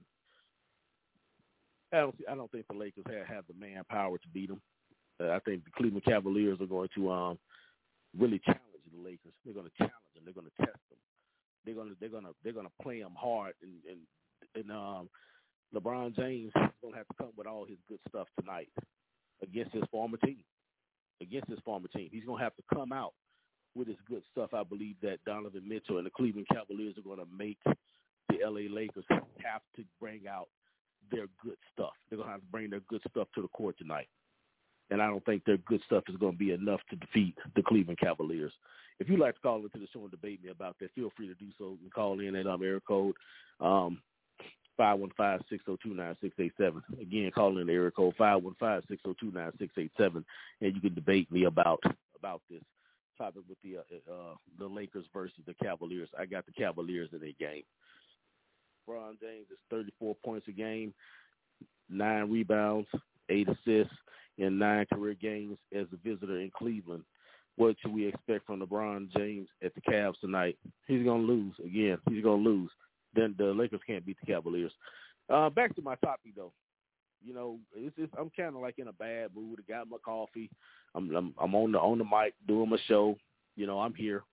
I don't think the Lakers have the manpower to beat them. I think the Cleveland Cavaliers are going to really challenge the Lakers. They're going to challenge them. They're going to test them. They're going to play them hard. And LeBron James is going to have to come with all his good stuff tonight against his former team. He's going to have to come out with his good stuff. I believe that Donovan Mitchell and the Cleveland Cavaliers are going to make the L.A. Lakers have to bring out their good stuff. They're going to have to bring their good stuff to the court tonight. And I don't think their good stuff is going to be enough to defeat the Cleveland Cavaliers. If you'd like to call into the show and debate me about that, feel free to do so. You can call in at area code 515-602-9687. Again, call in the area code 515-602-9687, and you can debate me about this topic with the Lakers versus the Cavaliers. I got the Cavaliers in a game. LeBron James is 34 points a game, 9 rebounds, 8 assists in 9 career games as a visitor in Cleveland. What should we expect from LeBron James at the Cavs tonight? He's going to lose again. Then the Lakers can't beat the Cavaliers. Back to my topic, though. You know, I'm kind of like in a bad mood. I got my coffee. I'm on the mic doing my show. You know, I'm here.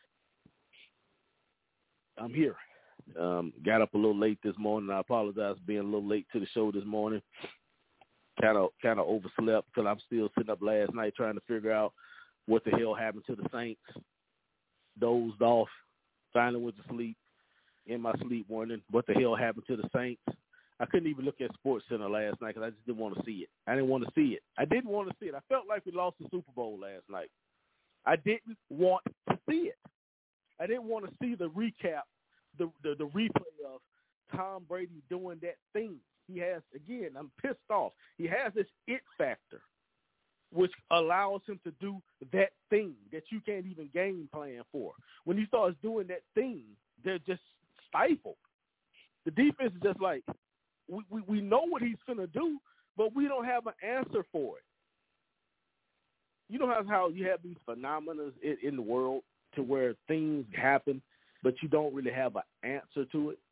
Got up a little late this morning. I apologize for being a little late to the show this morning. Kind of overslept because I'm still sitting up last night trying to figure out what the hell happened to the Saints. Dozed off. Finally went to sleep. In my sleep wondering what the hell happened to the Saints. I couldn't even look at SportsCenter last night because I just didn't want to see it. I didn't want to see it. I felt like we lost the Super Bowl last night. I didn't want to see it. I didn't want to see the recap, the replay of Tom Brady doing that thing. He has, again, I'm pissed off. He has this it factor, which allows him to do that thing that you can't even game plan for. When he starts doing that thing, they're just stifled. The defense is just like, we know what he's going to do, but we don't have an answer for it. You know how you have these phenomena in the world to where things happen, but you don't really have an answer to it?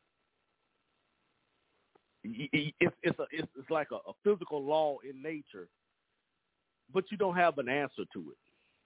It's like a physical law in nature, but you don't have an answer to it.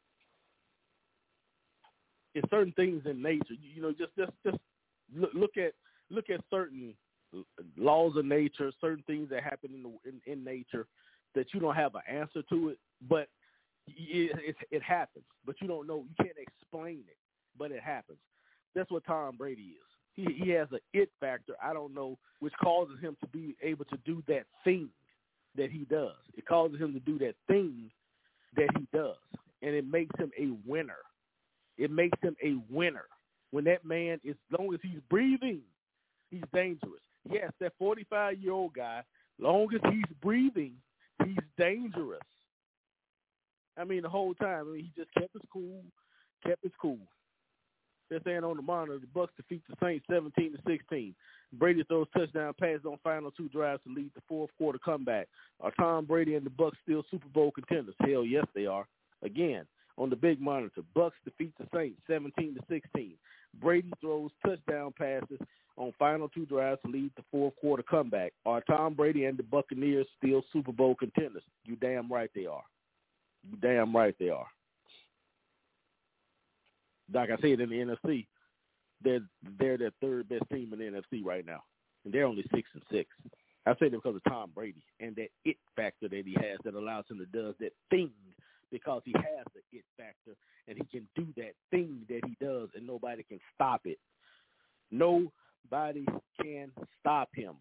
It's certain things in nature. You know, just look at certain laws of nature, certain things that happen in nature that you don't have an answer to it, but it happens. But you don't know. You can't explain it, but it happens. That's what Tom Brady is. He has an it factor, I don't know, which causes him to be able to do that thing that he does. It causes him to do that thing that he does, and it makes him a winner. It makes him a winner. When that man, as long as he's breathing, he's dangerous. Yes, that 45-year-old guy, long as he's breathing, he's dangerous. I mean, the whole time, he just kept his cool. They're saying on the monitor, the Bucs defeat the Saints 17-16. Brady throws touchdown passes on final 2 drives to lead the fourth quarter comeback. Are Tom Brady and the Bucs still Super Bowl contenders? Hell yes, they are. Again, on the big monitor, Bucs defeat the Saints 17-16. Brady throws touchdown passes on final 2 drives to lead the fourth quarter comeback. Are Tom Brady and the Buccaneers still Super Bowl contenders? You damn right they are. You damn right they are. Like I said, in the NFC, they're the third best team in the NFC right now, and they're only 6-6. I say that because of Tom Brady and that it factor that he has that allows him to do that thing, because he has the it factor and he can do that thing that he does, and nobody can stop it. Nobody can stop him.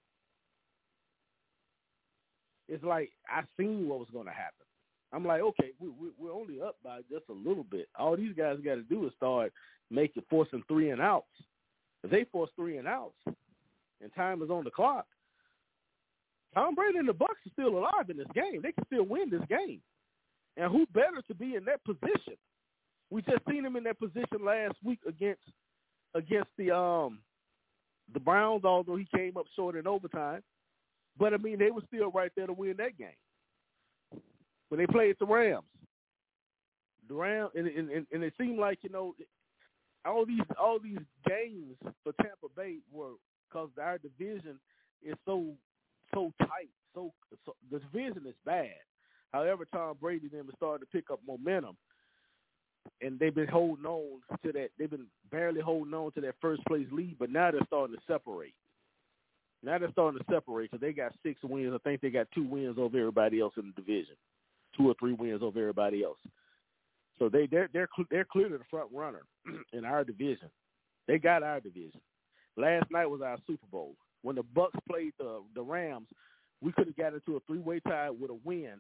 It's like I seen what was going to happen. I'm like, okay, we're only up by just a little bit. All these guys got to do is start forcing 3 and outs. If they force 3 and outs and time is on the clock, Tom Brady and the Bucs are still alive in this game. They can still win this game. And who better to be in that position? We just seen him in that position last week against the Browns, although he came up short in overtime. But, I mean, they were still right there to win that game. When they played the Rams, and it seemed like, all these games for Tampa Bay were because our division is so tight. So the division is bad. However, Tom Brady and them have started to pick up momentum, and they've been holding on to that. They've been barely holding on to that first place lead, but now they're starting to separate. Because they got 6 wins. I think they got 2 wins over everybody else in the division. 2 or 3 wins over everybody else. So they're clearly the front runner in our division. They got our division. Last night was our Super Bowl. When the Bucs played the Rams, we could have got into a 3-way tie with a win.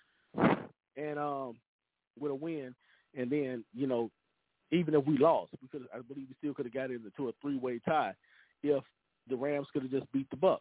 And then, even if we lost, I believe we still could have got into a 3-way tie if the Rams could have just beat the Bucs.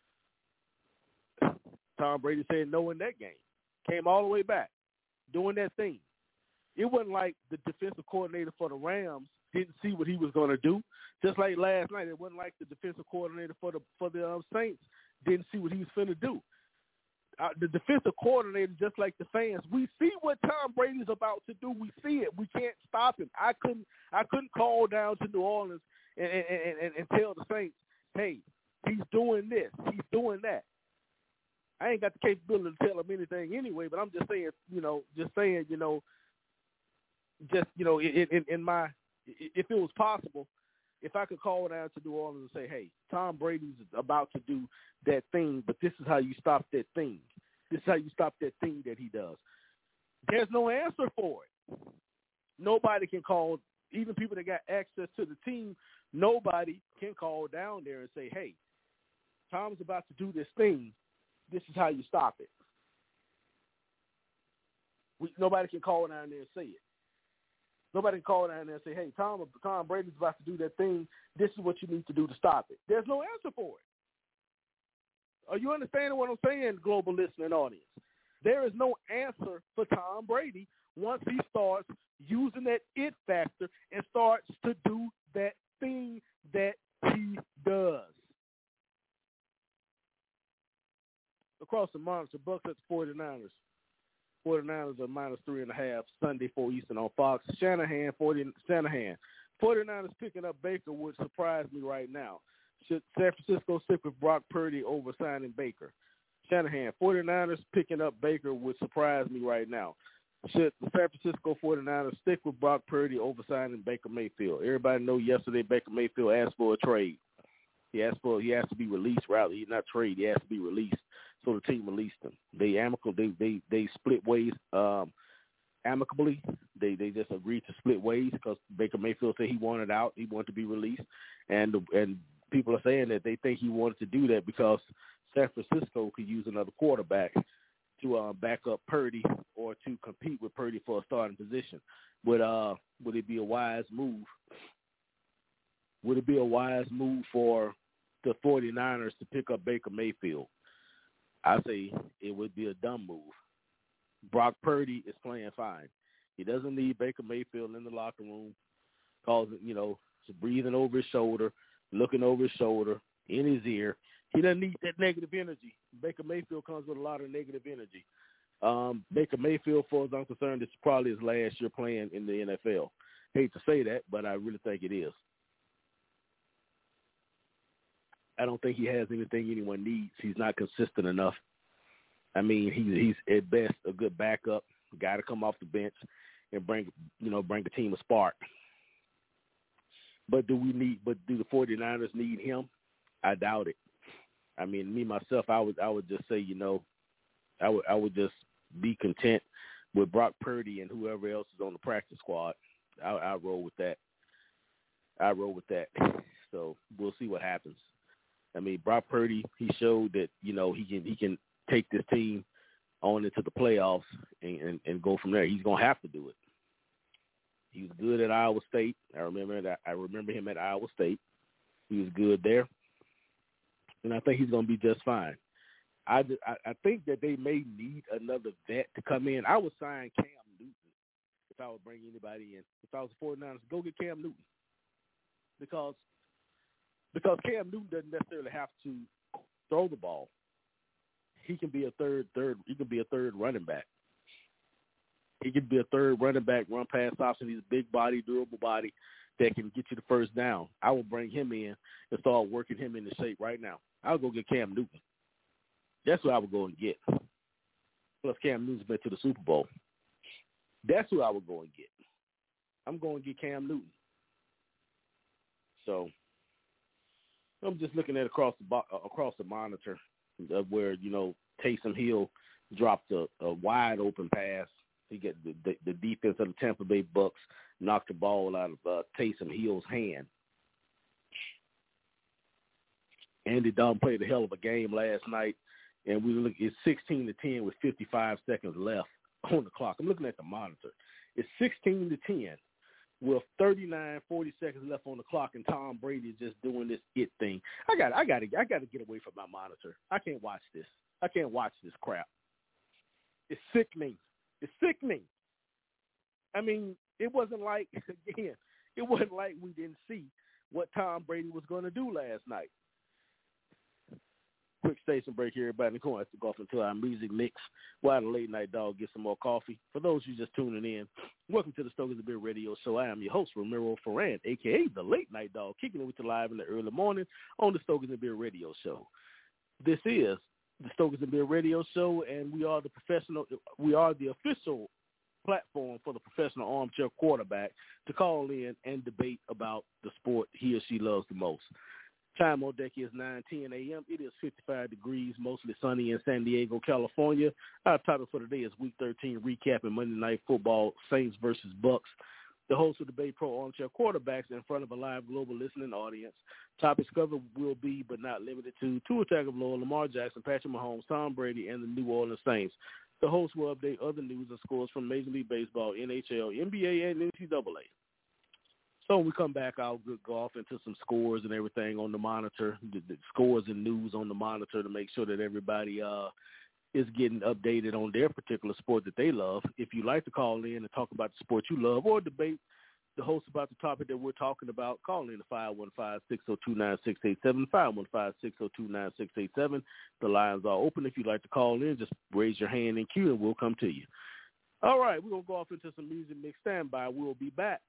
Tom Brady said no in that game. Came all the way back, doing that thing. It wasn't like the defensive coordinator for the Rams didn't see what he was going to do. Just like last night, it wasn't like the defensive coordinator for the Saints didn't see what he was finna do. The defensive coordinator, just like the fans, we see what Tom Brady's about to do. We see it. We can't stop him. I couldn't call down to New Orleans and tell the Saints, hey, he's doing this, he's doing that. I ain't got the capability to tell him anything anyway, but I'm just saying, if it was possible, if I could call down to New Orleans and say, hey, Tom Brady's about to do that thing, but this is how you stop that thing. This is how you stop that thing that he does. There's no answer for it. Nobody can call, even people that got access to the team, nobody can call down there and say, hey, Tom's about to do this thing. This is how you stop it. Nobody can call down there and say it. Nobody can call down there and say, hey, Tom Brady's about to do that thing. This is what you need to do to stop it. There's no answer for it. Are you understanding what I'm saying, global listening audience? There is no answer for Tom Brady once he starts using that it factor and starts to do that thing that he does. Across the monitor, Bucs at the 49ers. 49ers are -3.5 Sunday 4 Eastern on Fox. Shanahan. 49ers picking up Baker would surprise me right now. Should San Francisco stick with Brock Purdy over signing Baker? Shanahan. 49ers picking up Baker would surprise me right now. Should the San Francisco 49ers stick with Brock Purdy over signing Baker Mayfield? Everybody know yesterday Baker Mayfield asked for a trade. He asked to be released, rather. He's not trade. He asked to be released. so the team released him. They split ways amicably. They just agreed to split ways because Baker Mayfield said he wanted out. He wanted to be released, and people are saying that they think he wanted to do that because San Francisco could use another quarterback to back up Purdy or to compete with Purdy for a starting position. Would it be a wise move? Would it be a wise move for the 49ers to pick up Baker Mayfield? I say it would be a dumb move. Brock Purdy is playing fine. He doesn't need Baker Mayfield in the locker room, causing, breathing over his shoulder, looking over his shoulder, in his ear. He doesn't need that negative energy. Baker Mayfield comes with a lot of negative energy. Baker Mayfield, as far as I'm concerned, this is probably his last year playing in the NFL. Hate to say that, but I really think it is. I don't think he has anything anyone needs. He's not consistent enough. I mean, he's at best a good backup, a guy to come off the bench and bring the team a spark. But do the 49ers need him? I doubt it. I mean, me myself, I would just say, I would just be content with Brock Purdy and whoever else is on the practice squad. I roll with that. So we'll see what happens. I mean, Brock Purdy, he showed that, he can take this team on into the playoffs and go from there. He's going to have to do it. He was good at Iowa State. I remember him at Iowa State. He was good there. And I think he's going to be just fine. I think that they may need another vet to come in. I would sign Cam Newton if I would bring anybody in. If I was the 49ers, go get Cam Newton. Because Cam Newton doesn't necessarily have to throw the ball. He can be a third running back. He could be a third running back, run pass option. He's a big body, durable body that can get you the first down. I will bring him in and start working him into shape right now. I'll go get Cam Newton. That's who I would go and get. Plus, Cam Newton's been to the Super Bowl. That's who I would go and get. I'm going to get Cam Newton. So I'm just looking at across the monitor of where, Taysom Hill dropped a wide open pass. He got the defense of the Tampa Bay Bucks knocked the ball out of Taysom Hill's hand. Andy Dalton played a hell of a game last night, and it's 16-10 with 55 seconds left on the clock. I'm looking at the monitor. It's 16-10 with 40 seconds left on the clock, and Tom Brady is just doing this it thing. I got to get away from my monitor. I can't watch this. I can't watch this crap. It's sickening. I mean, it wasn't like we didn't see what Tom Brady was going to do last night. Quick station break here, everybody in the corner. Let's go off into our music mix while the late night dog gets some more coffee. For those of you just tuning in, welcome to the Stokers and Beer Radio Show. I am your host, Ramiro Ferran, a.k.a. the late night dog, kicking it with you live in the early morning on the Stokers and Beer Radio Show. This is the Stokers and Beer Radio Show, and we are the official platform for the professional armchair quarterback to call in and debate about the sport he or she loves the most. Time on deck is 9:10 a.m. It is 55 degrees, mostly sunny in San Diego, California. Our topic for today is Week 13 recapping Monday Night Football, Saints versus Bucks. The host of Debate Pro Armchair Quarterbacks in front of a live global listening audience. Topics covered will be, but not limited to, Tua Tagovailoa, Lamar Jackson, Patrick Mahomes, Tom Brady, and the New Orleans Saints. The host will update other news and scores from Major League Baseball, NHL, NBA, and NCAA. So when we come back, I'll go off into some scores and everything on the monitor, the scores and news on the monitor to make sure that everybody is getting updated on their particular sport that they love. If you'd like to call in and talk about the sport you love or debate the host about the topic that we're talking about, call in to 515-602-9687, 515-602-9687. The lines are open. If you'd like to call in, just raise your hand in queue and we'll come to you. All right, we're going to go off into some music mix. Stand by. We'll be back.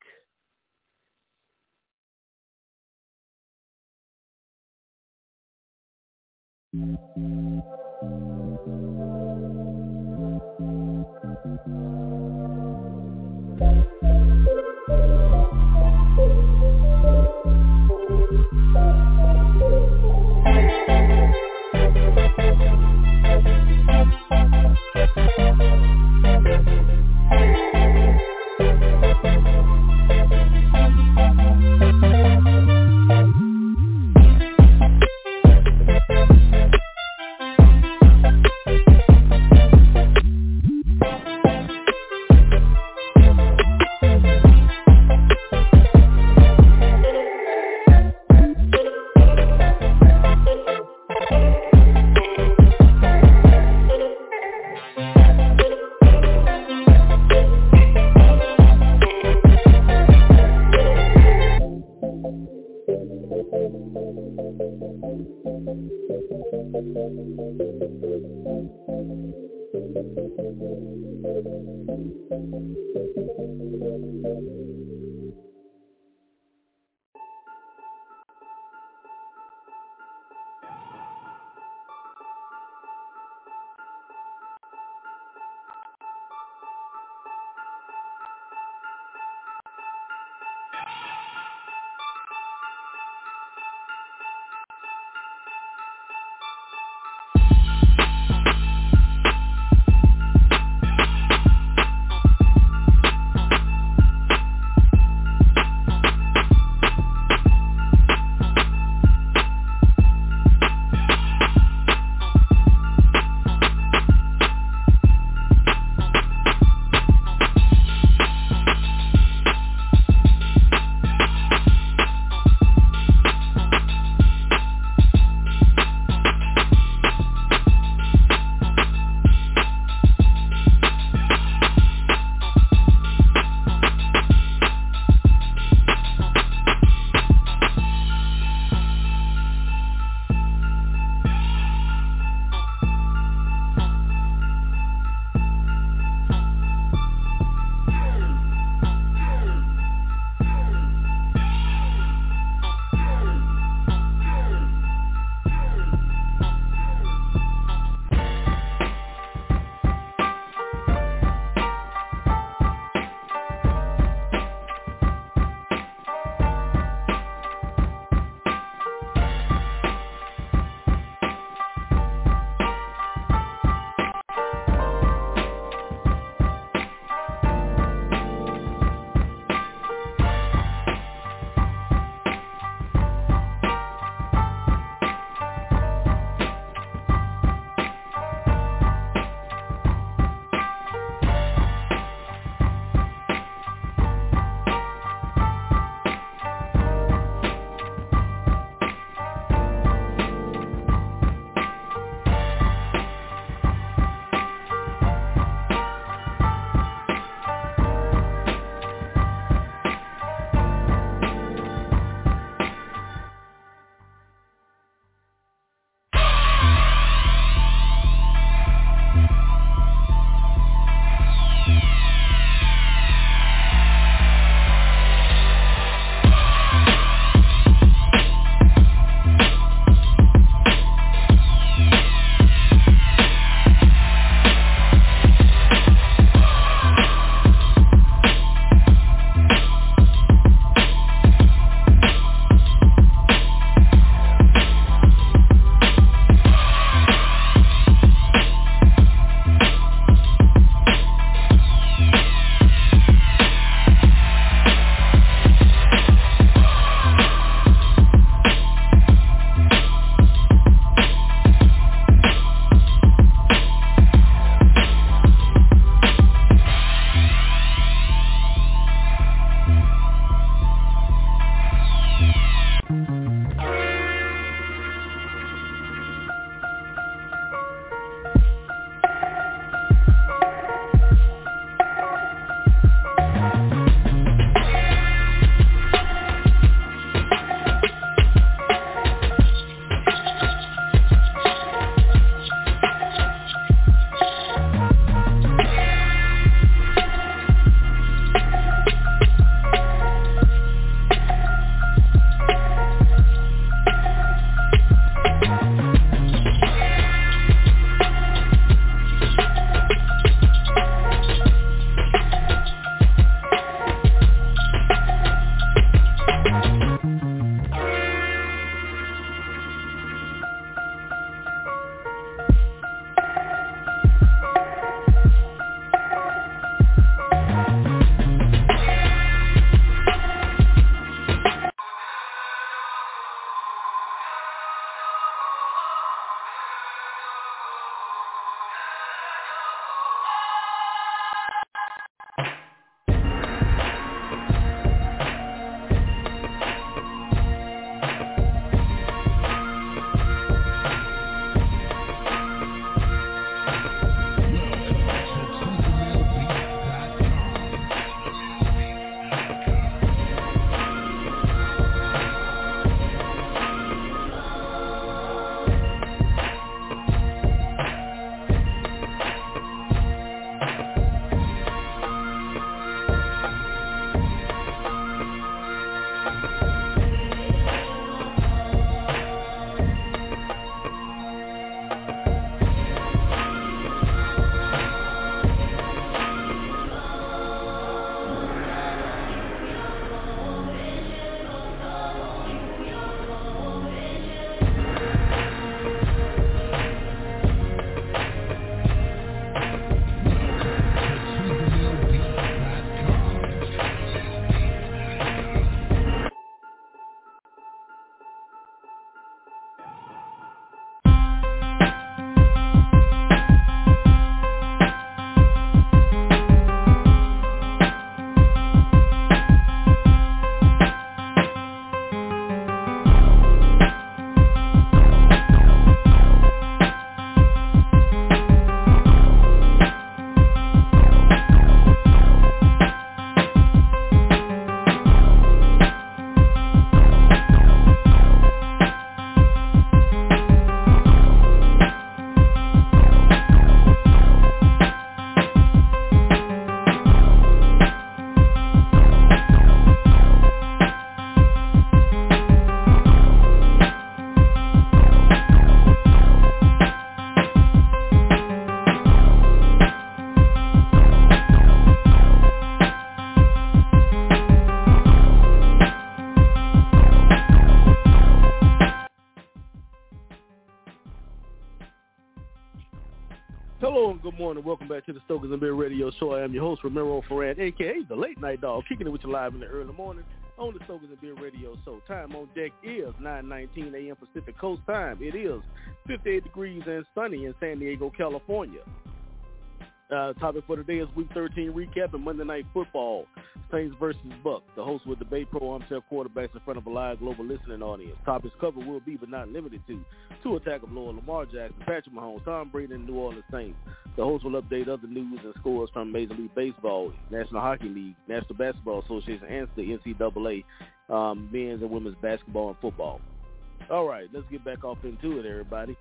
Good morning. Welcome back to the Stokers and Beer Radio Show. I am your host, Ramiro Ferran, a.k.a. the Late Night Dog, kicking it with you live in the early morning on the Stokers and Beer Radio Show. Time on deck is 9:19 a.m. Pacific Coast time. It is 58 degrees and sunny in San Diego, California. Topic for today is Week 13 recap and Monday Night Football, Saints versus Bucks. The host will debate pro armchair quarterbacks in front of a live global listening audience. Topics covered will be, but not limited to attack of Lord Lamar Jackson, Patrick Mahomes, Tom Brady, and New Orleans Saints. The host will update other news and scores from Major League Baseball, National Hockey League, National Basketball Association, and the NCAA, men's and women's basketball and football. All right, let's get back off into it, everybody.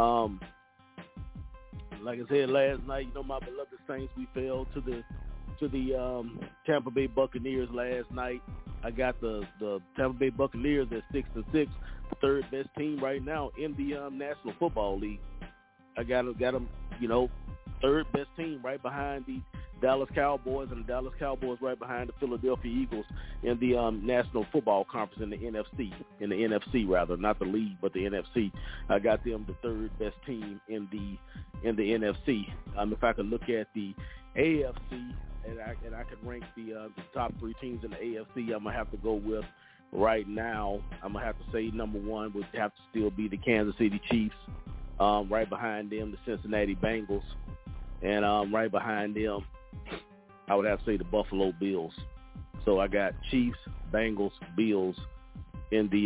Like I said last night, my beloved Saints, we fell to the Tampa Bay Buccaneers last night. I got the Tampa Bay Buccaneers at 6-6, the third best team right now in the National Football League. I got them, third best team right behind the Dallas Cowboys, and the Dallas Cowboys right behind the Philadelphia Eagles in the National Football Conference in the NFC rather, not the league, but the NFC. I got them the third best team in the NFC. If I could look at the AFC and I could rank the top three teams in the AFC, I'm gonna have to go with right now. I'm gonna have to say number one would have to still be the Kansas City Chiefs. Right behind them, the Cincinnati Bengals, and right behind them, I would have to say the Buffalo Bills. So I got Chiefs, Bengals, Bills in the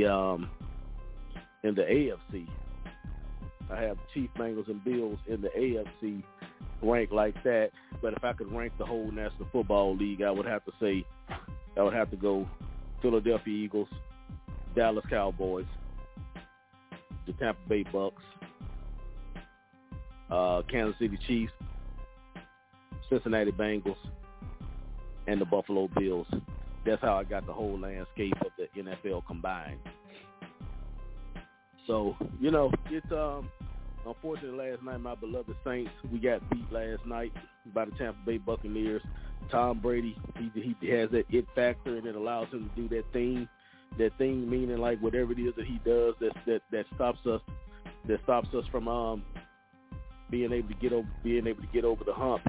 AFC. I have Chiefs, Bengals, and Bills in the AFC ranked like that. But if I could rank the whole National Football League, I would have to go Philadelphia Eagles, Dallas Cowboys, the Tampa Bay Bucks, Kansas City Chiefs, Cincinnati Bengals, and the Buffalo Bills. That's how I got the whole landscape of the NFL combined. So, it's unfortunately last night, my beloved Saints, we got beat last night by the Tampa Bay Buccaneers. Tom Brady, he has that it factor, and it allows him to do that thing. That thing meaning like whatever it is that he does that stops us from being able to get over the hump.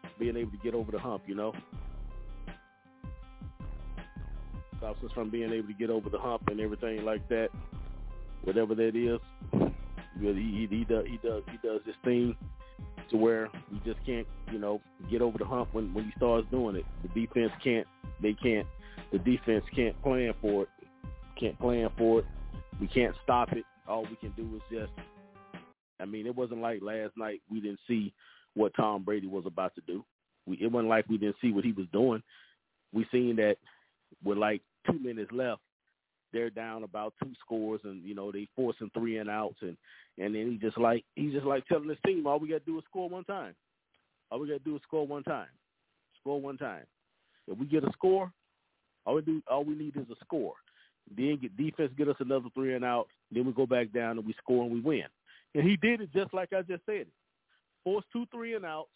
Stops us from being able to get over the hump and everything like that. Whatever that is, he does this thing to where we just can't, get over the hump when he starts doing it. The defense can't. The defense can't plan for it. We can't stop it. All we can do is just. It wasn't like last night we didn't see what Tom Brady was about to do. It wasn't like we didn't see what he was doing. We seen that with like 2 minutes left, they're down about 2 scores, and they forcing 3 and outs, and then he's just like telling his team, all we got to do is score one time. Score one time. If we get a score, all we need is a score. Then defense get us another 3 and out. Then we go back down and we score and we win. And he did it just like I just said it. Force 2 3 and outs,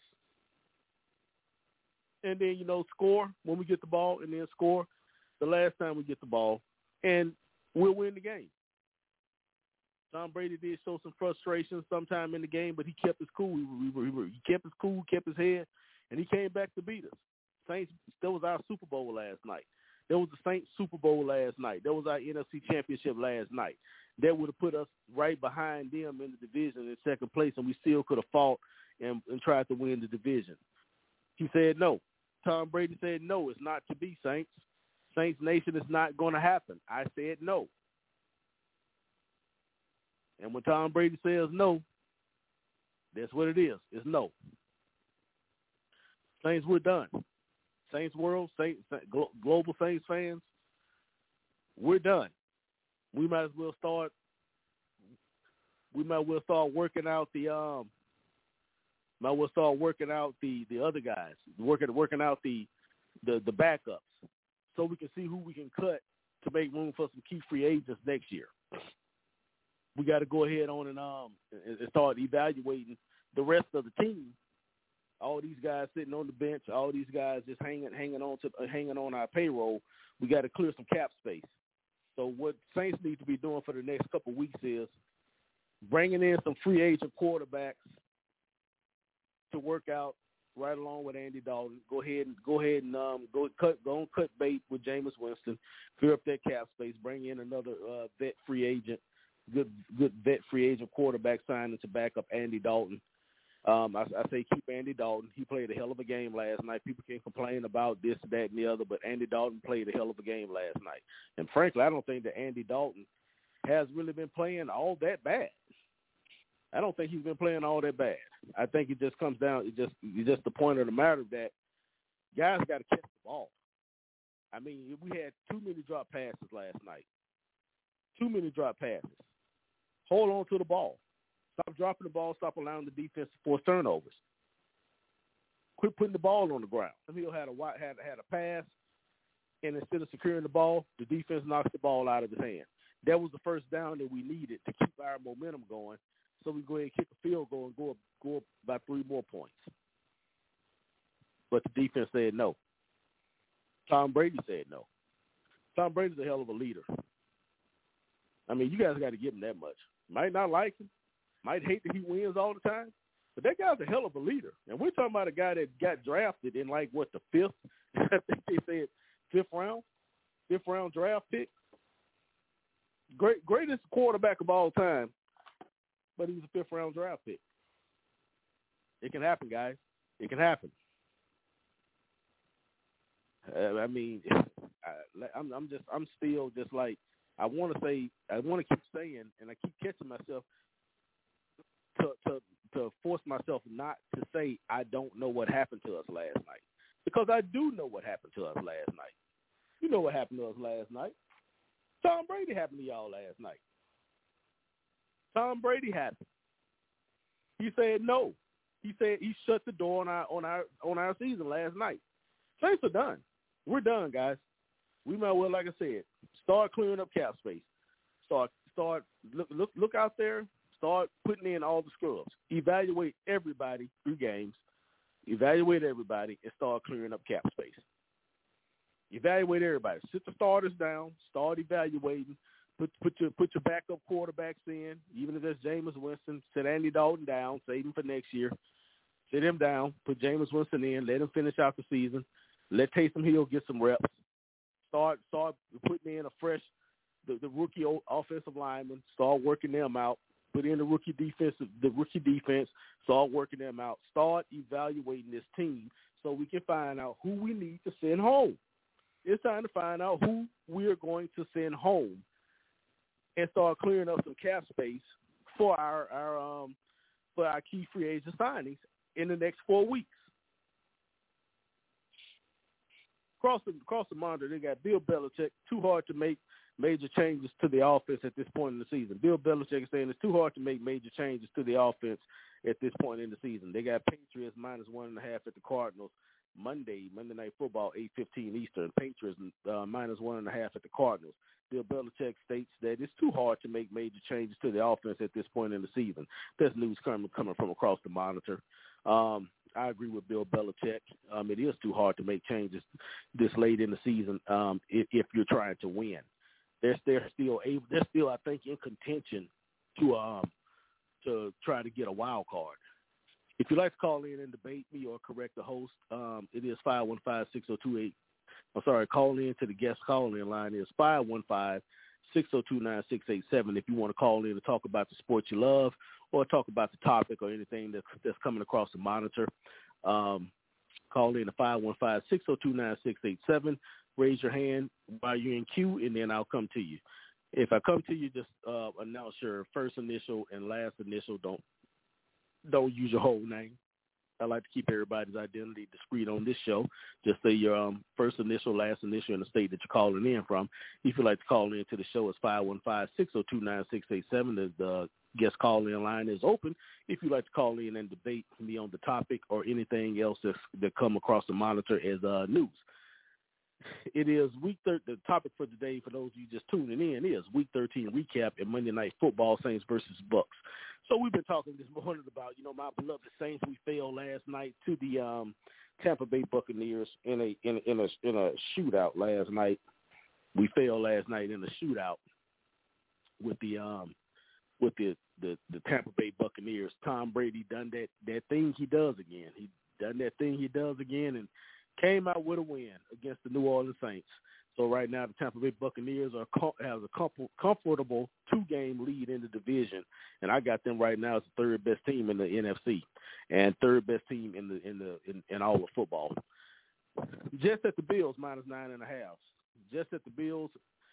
and then score when we get the ball, and then score the last time we get the ball, and we'll win the game. Tom Brady did show some frustration sometime in the game, but he kept his cool. He kept his cool, kept his head, and he came back to beat us. Saints, that was our Super Bowl last night. That was the Saints Super Bowl last night. That was our NFC Championship last night. That would have put us right behind them in the division in second place, and we still could have fought and tried to win the division. He said no. Tom Brady said no, it's not to be, Saints. Saints Nation is not going to happen. I said no. And when Tom Brady says no, that's what it is. It's no. Saints, we're done. Saints world, global Saints fans, we're done. We might as well start working out the other guys, working out the backups, so we can see who we can cut to make room for some key free agents next year. We got to go ahead on and start evaluating the rest of the team. All these guys sitting on the bench, all these guys just hanging on our payroll. We got to clear some cap space. So what Saints need to be doing for the next couple of weeks is bringing in some free agent quarterbacks to work out right along with Andy Dalton. Go ahead and go cut bait with Jameis Winston. Clear up that cap space. Bring in another vet free agent, good vet free agent quarterback signing to back up Andy Dalton. I say keep Andy Dalton. He played a hell of a game last night. People can complain about this, that, and the other, but Andy Dalton played a hell of a game last night. And frankly, I don't think that Andy Dalton has really been playing all that bad. I don't think he's been playing all that bad. I think it just comes down. It's just the point of the matter that guys got to catch the ball. I mean, we had too many drop passes last night. Too many drop passes. Hold on to the ball. Stop dropping the ball. Stop allowing the defense to force turnovers. Quit putting the ball on the ground. Hill had a pass, and instead of securing the ball, the defense knocks the ball out of his hand. That was the first down that we needed to keep our momentum going. So we go ahead and kick a field goal and go up by 3 more points. But the defense said no. Tom Brady said no. Tom Brady's a hell of a leader. I mean, you guys got to give him that much. Might not like him. Might hate that he wins all the time. But that guy's a hell of a leader. And we're talking about a guy that got drafted in, like, what, the 5th? I think they said 5th round draft pick. Greatest quarterback of all time. But he was a 5th round draft pick. It can happen, guys. It can happen. I mean, I'm still just like, I want to keep saying, and I keep catching myself to force myself not to say I don't know what happened to us last night, because I do know what happened to us last night. You know what happened to us last night. Tom Brady happened to y'all last night. Tom Brady happened. He said no. He said he shut the door on our season last night. Saints are done. We're done, guys. We might well, like I said, start clearing up cap space. Start look out there. Start putting in all the scrubs. Evaluate everybody through games. Evaluate everybody and start clearing up cap space. Evaluate everybody. Sit the starters down. Start evaluating. Put your backup quarterbacks in, even if that's Jameis Winston. Sit Andy Dalton down. Save him for next year. Sit him down. Put Jameis Winston in. Let him finish out the season. Let Taysom Hill get some reps. Start putting in a fresh the rookie offensive lineman. Start working them out. Put in the rookie defense. Start working them out. Start evaluating this team so we can find out who we need to send home. It's time to find out who we're going to send home and start clearing up some cap space for our key free agent signings in the next 4 weeks. Across the monitor, they got Bill Belichick. Too hard to make major changes to the offense at this point in the season. Bill Belichick is saying it's too hard to make major changes to the offense at this point in the season. They got Patriots -1.5 at the Cardinals. Monday Night Football, 8:15 Eastern. Patriots -1.5 at the Cardinals. Bill Belichick states that it's too hard to make major changes to the offense at this point in the season. That's news coming from across the monitor. I agree with Bill Belichick. It is too hard to make changes this late in the season if you're trying to win. They're still, I think, in contention to try to get a wild card. If you'd like to call in and debate me or correct the host, it is 515-6028. I'm sorry, call in to the guest call-in line. It's 515-602-9687 if you want to call in and talk about the sport you love or talk about the topic or anything that's coming across the monitor. Call in to 515-602-9687. Raise your hand while you're in queue, and then I'll come to you. If I come to you, just announce your first initial and last initial. Don't use your whole name. I like to keep everybody's identity discreet on this show. Just say your first initial, last initial, and the state that you're calling in from. If you'd like to call in to the show, it's 515-602-9687. The guest call-in line is open. If you'd like to call in and debate me on the topic or anything else that come across the monitor as news. It is week 13. The topic for today, for those of you just tuning in, is week 13 recap and Monday Night Football, Saints versus Bucks. So we've been talking this morning about, my beloved Saints. We fell last night to the Tampa Bay Buccaneers in a shootout last night. We fell last night in a shootout with the with the Tampa Bay Buccaneers. Tom Brady done that thing he does again. He done that thing he does again and came out with a win against the New Orleans Saints. So right now the Tampa Bay Buccaneers has a comfortable 2-game lead in the division, and I got them right now as the third best team in the NFC and third best team in all of football. Just at the Bills -9.5. Just at the Bills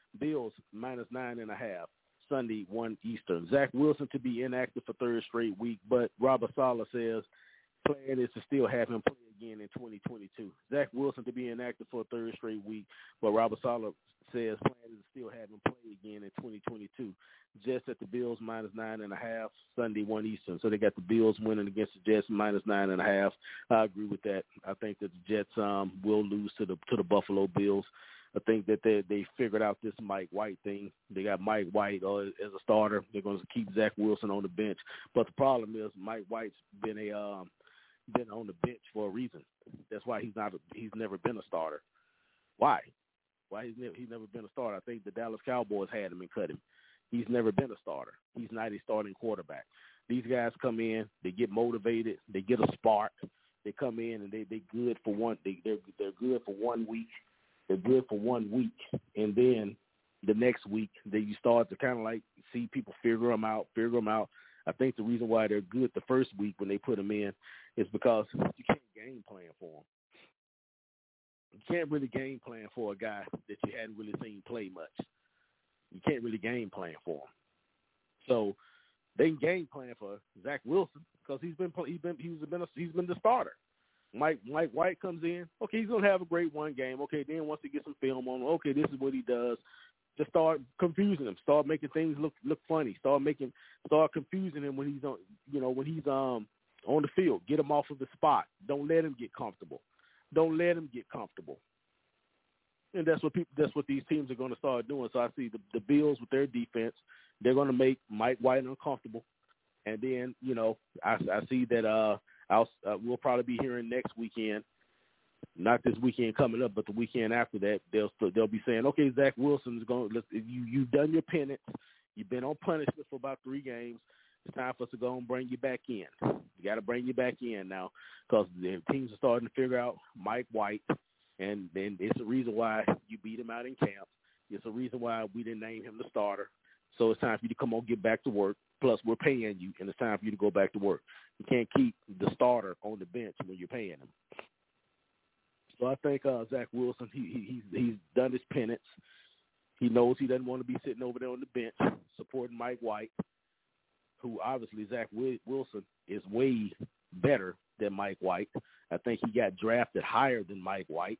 -9.5. Sunday, 1 Eastern. Zach Wilson to be inactive for third straight week, but Robert Saleh says plan is to still have him play again in 2022. Zach Wilson to be inactive for a third straight week, but Robert Saleh says plan is to still have him play again in 2022. Jets at the Bills -9.5, Sunday, 1 Eastern. So they got the Bills winning against the Jets -9.5. I agree with that. I think that the Jets will lose to the Buffalo Bills. I think that they figured out this Mike White thing. They got Mike White as a starter. They're going to keep Zach Wilson on the bench. But the problem is Mike White's been on the bench for a reason. That's why he's never been a starter. Why? Why he's never been a starter? I think the Dallas Cowboys had him and cut him. He's never been a starter. He's not a starting quarterback. These guys come in, they get motivated, they get a spark. They come in and they're good for one. They're good for 1 week. They're good for 1 week, and then the next week you start to kind of like see people figure them out. I think the reason why they're good the first week when they put them in is because you can't game plan for them. You can't really game plan for a guy that you hadn't really seen play much. You can't really game plan for him. So they can game plan for Zach Wilson because he's been the starter. Mike White comes in. Okay, he's going to have a great one game. Okay, then once he gets some film on him, okay, this is what he does. Just start confusing him. Start making things look funny. Start confusing him when he's on the field. Get him off of the spot. Don't let him get comfortable. And that's what these teams are going to start doing. So I see the Bills with their defense. They're going to make Mike White uncomfortable. And then, I see that we'll probably be hearing next weekend, not this weekend coming up, but the weekend after that, they'll be saying, okay, Zach Wilson's going. You've done your penance. You've been on punishment for about 3 games. It's time for us to go and bring you back in. You got to bring you back in now because the teams are starting to figure out Mike White, and then it's a reason why you beat him out in camp. It's a reason why we didn't name him the starter. So it's time for you to come on, get back to work. Plus, we're paying you, and it's time for you to go back to work. You can't keep the starter on the bench when you're paying him. So I think Zach Wilson, he's done his penance. He knows he doesn't want to be sitting over there on the bench supporting Mike White, who obviously Zach Wilson is way better than Mike White. I think he got drafted higher than Mike White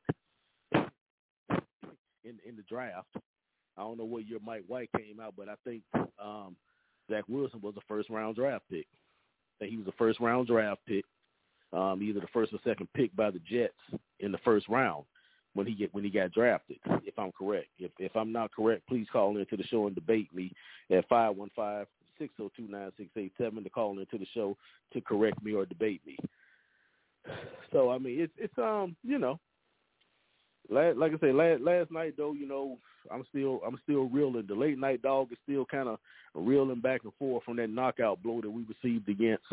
in the draft. I don't know what year Mike White came out, but I think Zach Wilson was a first-round draft pick. I think he was a first-round draft pick, either the first or second pick by the Jets in the first round when he got drafted, if I'm correct. If I'm not correct, please call into the show and debate me at 515-602-9687 to call into the show to correct me or debate me. So, I mean, it's like I say, last night though, I'm still reeling. The late night dog is still kind of reeling back and forth from that knockout blow that we received against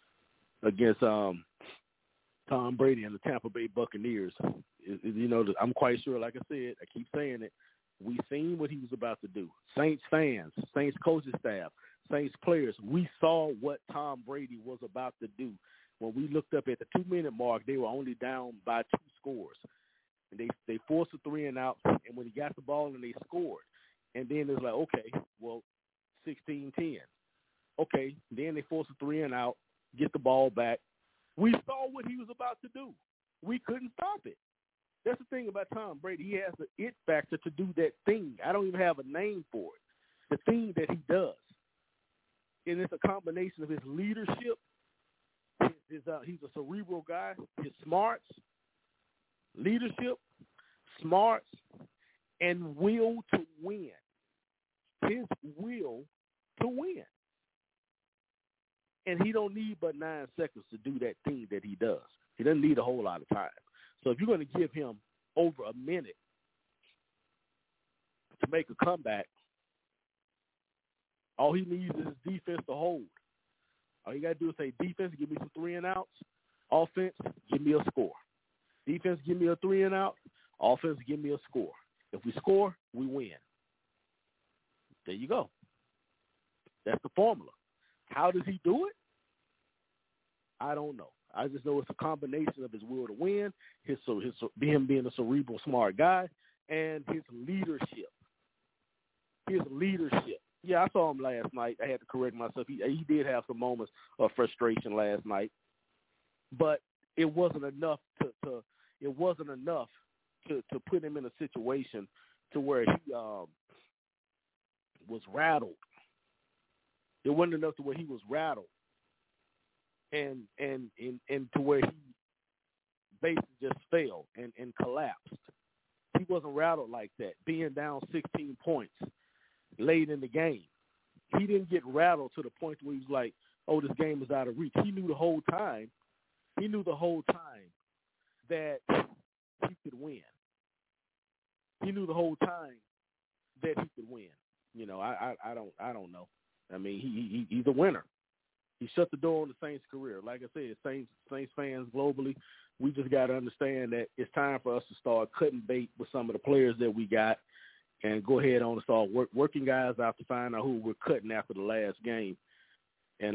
Tom Brady and the Tampa Bay Buccaneers. I'm quite sure, like I said, I keep saying it, we seen what he was about to do. Saints fans, Saints coaching staff, Saints players, we saw what Tom Brady was about to do. When we looked up at the 2-minute mark, they were only down by 2 scores. And they forced a 3-and-out, and when he got the ball and they scored. And then it's like, okay, well, 16-10. Okay, then they forced a 3-and-out, get the ball back. We saw what he was about to do. We couldn't stop it. That's the thing about Tom Brady. He has the it factor to do that thing. I don't even have a name for it. The thing that he does. And it's a combination of his leadership. He's a cerebral guy. His smarts, leadership, smarts, and will to win. His will to win. And he don't need but 9 seconds to do that thing that he does. He doesn't need a whole lot of time. So if you're going to give him over a minute to make a comeback, All he needs is his defense to hold. All you got to do is say, defense, give me some 3 and outs. Offense, give me a score. Defense, give me a 3 and out. Offense, give me a score. If we score, we win. There you go. That's the formula. How does he do it? I don't know. I just know it's a combination of his will to win, him being a cerebral, smart guy, and his leadership. His leadership. Yeah, I saw him last night. I had to correct myself. He did have some moments of frustration last night, but it wasn't enough to put him in a situation to where he was rattled. It wasn't enough to where he was rattled, and to where he basically just fell and collapsed. He wasn't rattled like that. Being down 16 points late in the game, he didn't get rattled to the point where he was like, "Oh, this game is out of reach." He knew the whole time. He knew the whole time that he could win. He knew the whole time that he could win. You know, I don't know. I mean, he's a winner. He shut the door on the Saints' career. Like I said, Saints fans globally, we just got to understand that it's time for us to start cutting bait with some of the players that we got and go ahead on and start working guys out to find out who we're cutting after the last game and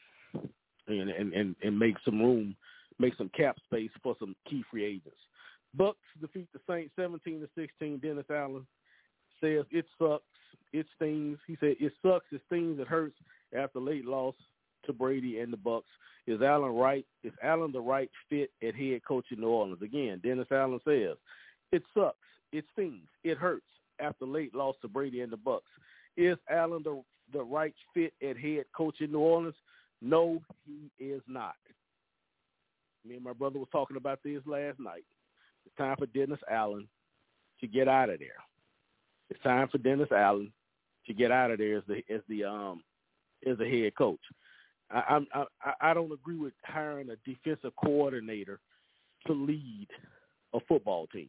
make some room, make some cap space for some key free agents. Bucks defeat the Saints 17-16. Dennis Allen says it sucks, it stings. He said it sucks, it stings, it hurts after late loss to Brady and the Bucks. Is Allen right? Is Allen the right fit at head coach in New Orleans? Again, Dennis Allen says it sucks, it stings, it hurts after late loss to Brady and the Bucks. Is Allen the right fit at head coach in New Orleans? No, he is not. Me and my brother was talking about this last night. It's time for Dennis Allen to get out of there. It's time for Dennis Allen to get out of there as the head coach. I don't agree with hiring a defensive coordinator to lead a football team.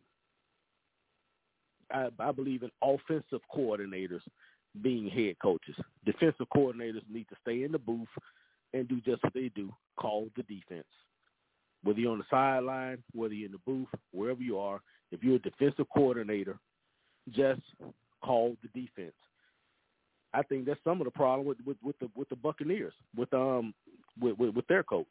I believe in offensive coordinators being head coaches. Defensive coordinators need to stay in the booth and do just what they do, call the defense. Whether you're on the sideline, whether you're in the booth, wherever you are, if you're a defensive coordinator, just call the defense. I think that's some of the problem with the Buccaneers with their coach.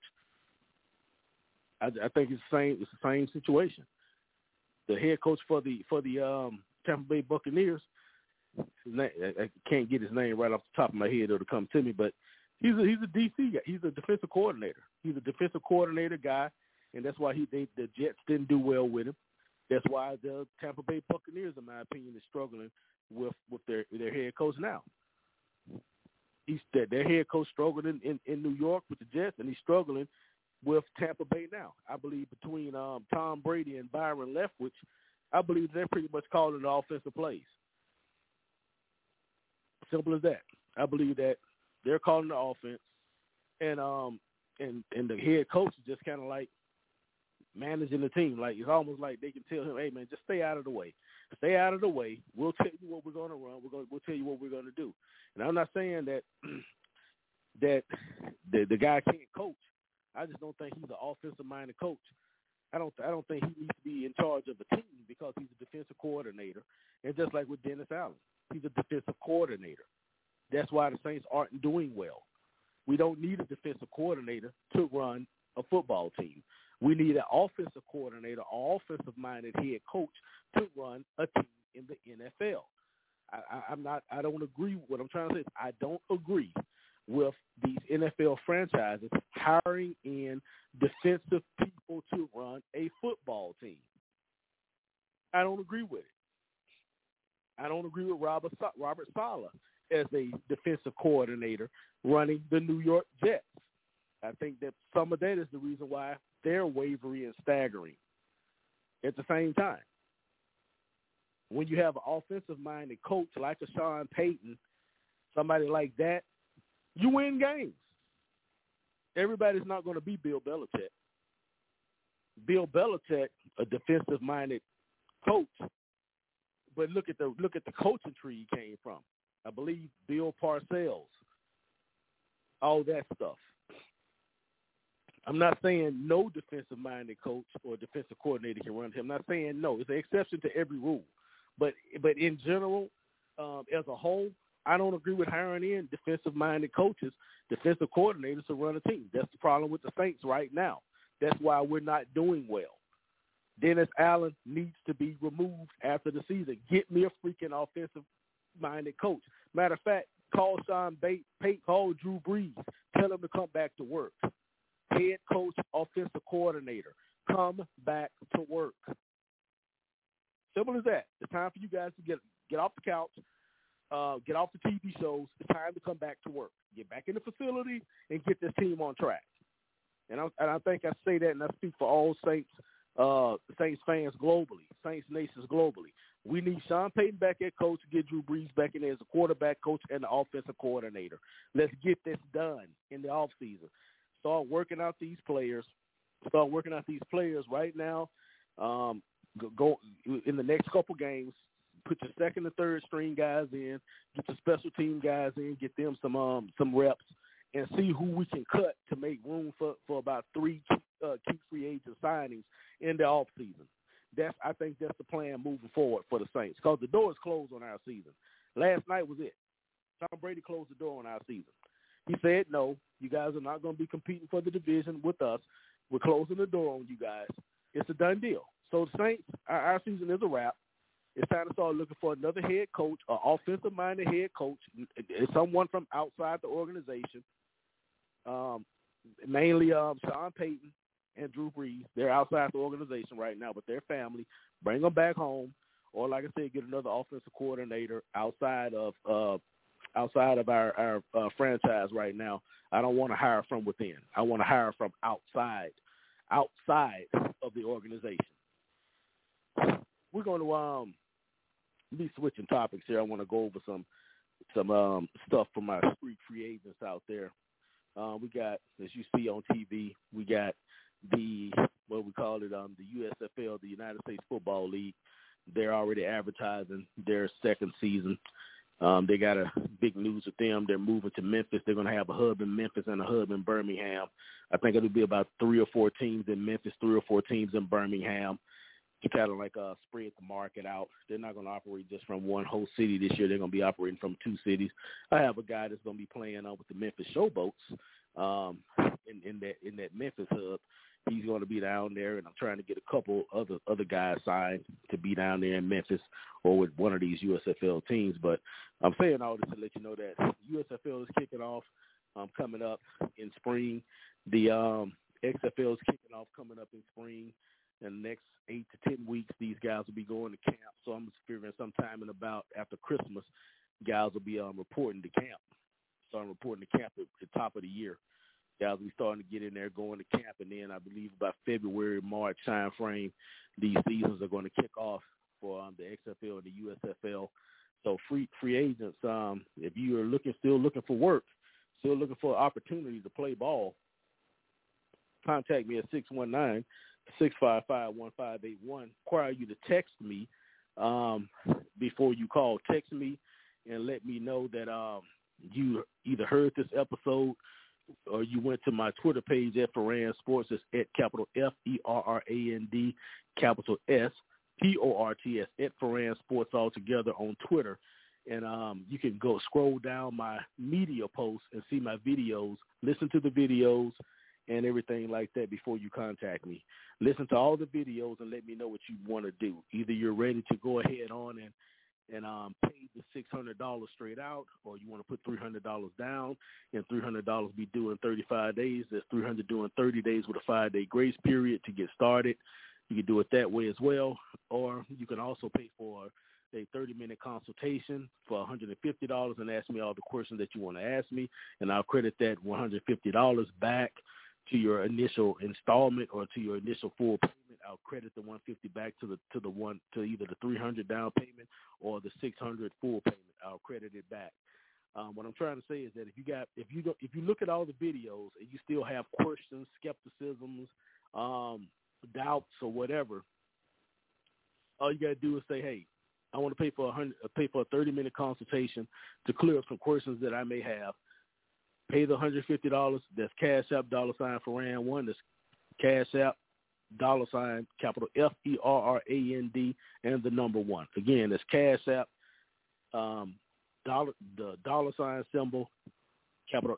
I think it's the same situation. The head coach for the Tampa Bay Buccaneers, I can't get his name right off the top of my head, it'll come to me, but he's a DC guy. He's a defensive coordinator. He's a defensive coordinator guy, and that's why the Jets didn't do well with him. That's why the Tampa Bay Buccaneers, in my opinion, is struggling with their head coach now. Their head coach struggled in New York with the Jets, and he's struggling with Tampa Bay now. I believe between Tom Brady and Byron Leftwich, I believe they're pretty much calling the offensive plays. Simple as that. I believe that they're calling the offense, and the head coach is just kind of like managing the team. Like it's almost like they can tell him, "Hey man, just stay out of the way. Stay out of the way. We'll tell you what we're going to run. We'll tell you what we're going to do." And I'm not saying that the guy can't coach. I just don't think he's an offensive-minded coach. I don't think he needs to be in charge of a team because he's a defensive coordinator. And just like with Dennis Allen, he's a defensive coordinator. That's why the Saints aren't doing well. We don't need a defensive coordinator to run a football team. We need an offensive coordinator, an offensive-minded head coach to run a team in the NFL. I don't agree with what I'm trying to say. I don't agree with these NFL franchises hiring in defensive people to run a football team. I don't agree with it. I don't agree with Robert Saleh as a defensive coordinator running the New York Jets. I think that some of that is the reason why they're wavering and staggering at the same time. When you have an offensive-minded coach like a Sean Payton, somebody like that, you win games. Everybody's not going to be Bill Belichick. Bill Belichick, a defensive-minded coach, but look at the coaching tree he came from. I believe Bill Parcells, all that stuff. I'm not saying no defensive-minded coach or defensive coordinator can run him. I'm not saying no. It's an exception to every rule. But in general, as a whole, I don't agree with hiring in defensive-minded coaches, defensive coordinators to run a team. That's the problem with the Saints right now. That's why we're not doing well. Dennis Allen needs to be removed after the season. Get me a freaking offensive-minded coach. Matter of fact, call Sean Payton, call Drew Brees. Tell him to come back to work. Head coach, offensive coordinator, come back to work. Simple as that. It's time for you guys to get off the couch, get off the TV shows. It's time to come back to work. Get back in the facility and get this team on track. And I think I say that, and I speak for all Saints fans globally, Saints nations globally. We need Sean Payton back as coach, get Drew Brees back in there as a quarterback coach and the offensive coordinator. Let's get this done in the offseason. Start working out these players. Start working out these players right now. Go in the next couple games. Put your second and third string guys in. Get your special team guys in. Get them some reps, and see who we can cut to make room for about three key free agent signings in the offseason. I think that's the plan moving forward for the Saints, because the door is closed on our season. Last night was it. Tom Brady closed the door on our season. He said, no, you guys are not going to be competing for the division with us. We're closing the door on you guys. It's a done deal. So the Saints, our season is a wrap. It's time to start looking for another head coach, an offensive-minded head coach, someone from outside the organization, mainly Sean Payton and Drew Brees. They're outside the organization right now, but they're family. Bring them back home, or like I said, get another offensive coordinator outside of our franchise right now. I don't want to hire from within. I want to hire from outside of the organization. We're going to be switching topics here. I want to go over some stuff from our street free agents out there. We got, as you see on TV, we got what we call it, the USFL, the United States Football League. They're already advertising their second season. They got a big news with them. They're moving to Memphis. They're going to have a hub in Memphis and a hub in Birmingham. I think it'll be about 3 or 4 teams in Memphis, 3 or 4 teams in Birmingham. To kind of like spread the market out. They're not going to operate just from one whole city this year. They're going to be operating from 2 cities. I have a guy that's going to be playing with the Memphis Showboats in that Memphis hub. He's going to be down there, and I'm trying to get a couple other guys signed to be down there in Memphis or with one of these USFL teams. But I'm saying all this to let you know that USFL is kicking off coming up in spring. The XFL is kicking off coming up in spring. In the next 8 to 10 weeks, these guys will be going to camp. So I'm figuring sometime in about after Christmas, guys will be reporting to camp. Starting reporting to camp at the top of the year. Guys will be starting to get in there, going to camp, and then I believe about February, March time frame, these seasons are going to kick off for the XFL and the USFL. So free agents, if you are still looking for work, still looking for an opportunity to play ball, contact me at 615-1581. Require you to text me before you call. Text me and let me know that you either heard this episode or you went to my Twitter page at Ferrand Sports. It's at capital FERRAND, capital SPORTS, at Ferrand Sports all together on Twitter. And you can go scroll down my media posts and see my videos, listen to the videos, and everything like that before you contact me. Listen to all the videos and let me know what you want to do. Either you're ready to go ahead on and pay the $600 straight out, or you want to put $300 down and $300 be due in 35 days. That's $300 due in 30 days with a 5-day grace period to get started. You can do it that way as well, or you can also pay for a 30-minute consultation for $150 and ask me all the questions that you want to ask me, and I'll credit that $150 back to your initial installment or to your initial full payment. I'll credit the $150 back to either the $300 down payment or the $600 full payment. I'll credit it back. What I'm trying to say is that if you look at all the videos and you still have questions, skepticisms, doubts, or whatever, all you gotta do is say, hey, I want to pay for a 30-minute consultation to clear up some questions that I may have. Pay the $150. That's Cash App $Ferrand1. That's Cash App capital FERRAND and the number 1. Again, that's Cash App the $ symbol capital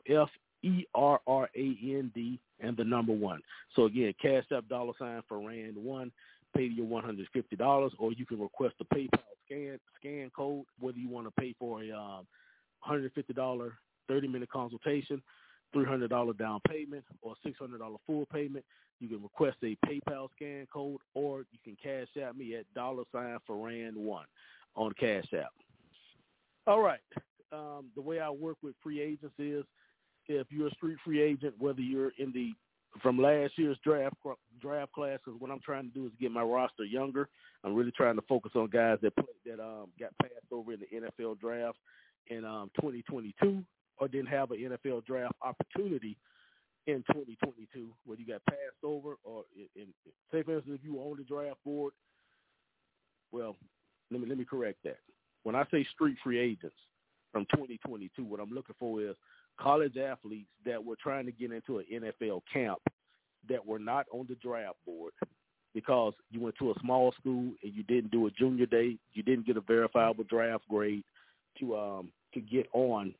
FERRAND and the number 1. So again, Cash App $Ferrand1. Pay your $150, or you can request a PayPal scan code, whether you want to pay for a $150 30-minute consultation, $300 down payment, or $600 full payment. You can request a PayPal scan code, or you can Cash App me at $Ferrand1 on Cash App. All right. The way I work with free agents is, if you're a street free agent, whether you're from last year's draft class, because what I'm trying to do is get my roster younger. I'm really trying to focus on guys that got passed over in the NFL draft in 2022, or didn't have an NFL draft opportunity in 2022, whether you got passed over, or say for instance, if you were on the draft board. Well, let me correct that. When I say street free agents from 2022, what I'm looking for is college athletes that were trying to get into an NFL camp that were not on the draft board because you went to a small school and you didn't do a junior day, you didn't get a verifiable draft grade to get on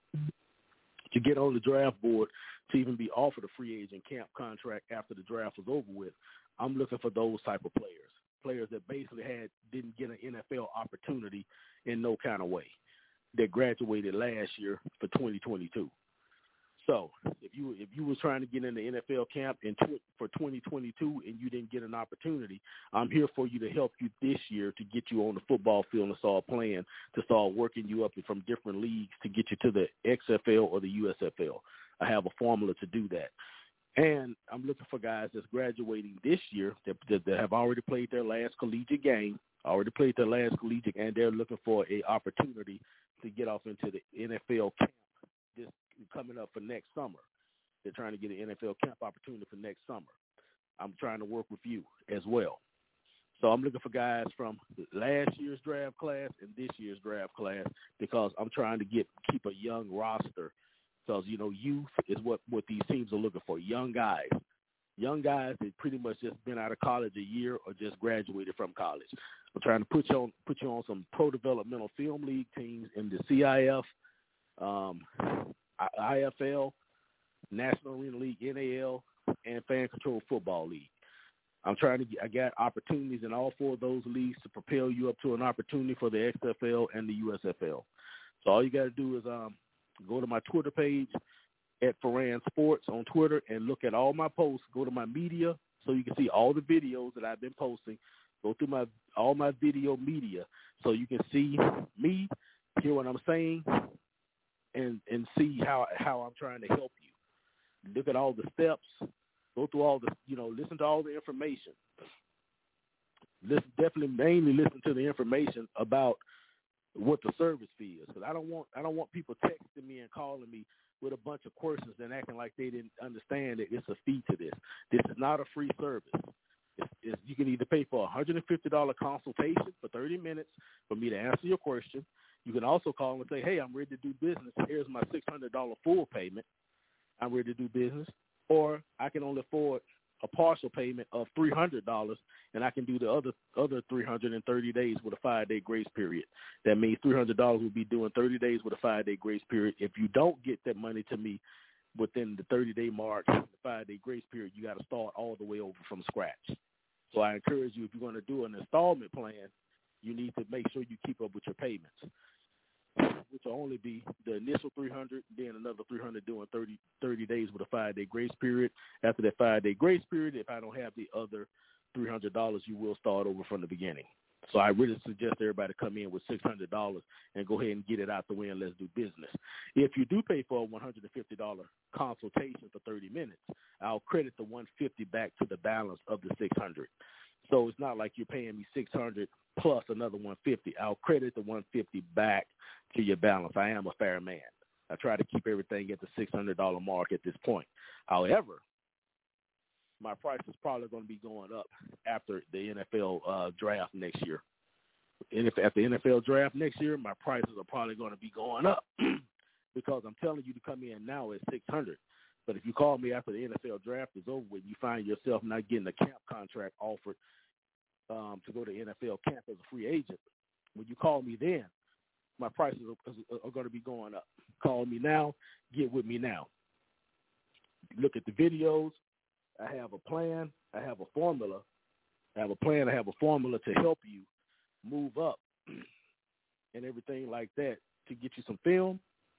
the draft board to even be offered a free agent camp contract after the draft was over with. I'm looking for those type of players that basically didn't get an NFL opportunity in no kind of way, that graduated last year for 2022. So if you was trying to get in the NFL camp for 2022 and you didn't get an opportunity, I'm here for you to help you this year to get you on the football field and start playing, to start working you up from different leagues to get you to the XFL or the USFL. I have a formula to do that. And I'm looking for guys that's graduating this year that have already played their last collegiate game, and they're looking for an opportunity to get off into the NFL camp this coming up for next summer. They're trying to get an NFL camp opportunity for next summer. I'm trying to work with you as well. So I'm looking for guys from last year's draft class and this year's draft class, because I'm trying to keep a young roster, because, youth is what these teams are looking for, young guys that pretty much just been out of college a year or just graduated from college. I'm trying to put you on some pro developmental film league teams in the CIF, IFL, National Arena League, NAL, and Fan Control Football League. I got opportunities in all 4 of those leagues to propel you up to an opportunity for the XFL and the USFL. So all you got to do is go to my Twitter page at Ferrand Sports on Twitter and look at all my posts. Go to my media so you can see all the videos that I've been posting. Go through all my video media so you can see me, hear what I'm saying, and see how I'm trying to help you. Look at all the steps. Go through all the, listen to all the information. Mainly listen to the information about what the service fee is, because I don't want people texting me and calling me with a bunch of questions and acting like they didn't understand that it's a fee to this. This is not a free service. You can either pay for a $150 consultation for 30 minutes for me to answer your question. You can also call and say, hey, I'm ready to do business. Here's my $600 full payment. I'm ready to do business. Or I can only afford a partial payment of $300, and I can do the other 330 days with a 5-day grace period. That means $300 will be doing 30 days with a 5-day grace period. If you don't get that money to me within the 30-day mark, the 5-day grace period, you got to start all the way over from scratch. So I encourage you, if you're going to do an installment plan, you need to make sure you keep up with your payments, which will only be the initial $300, then another $300 doing 30 days with a 5-day grace period. After that 5-day grace period, if I don't have the other $300, you will start over from the beginning. So I really suggest everybody come in with $600 and go ahead and get it out the way and let's do business. If you do pay for a $150 consultation for 30 minutes, I'll credit the $150 back to the balance of the $600. So it's not like you're paying me $600 plus another $150. I'll credit the $150 back to your balance. I am a fair man. I try to keep everything at the $600 mark at this point. However, my price is probably going to be going up after the NFL draft next year. And if at the NFL draft next year, my prices are probably going to be going up because I'm telling you to come in now at $600. But if you call me after the NFL draft is over with, you find yourself not getting a camp contract offered to go to NFL camp as a free agent. When you call me then, my prices are going to be going up. Call me now, get with me now. Look at the videos. I have a plan. I have a formula. I have a plan. I have a formula to help you move up and everything like that, to get you some film,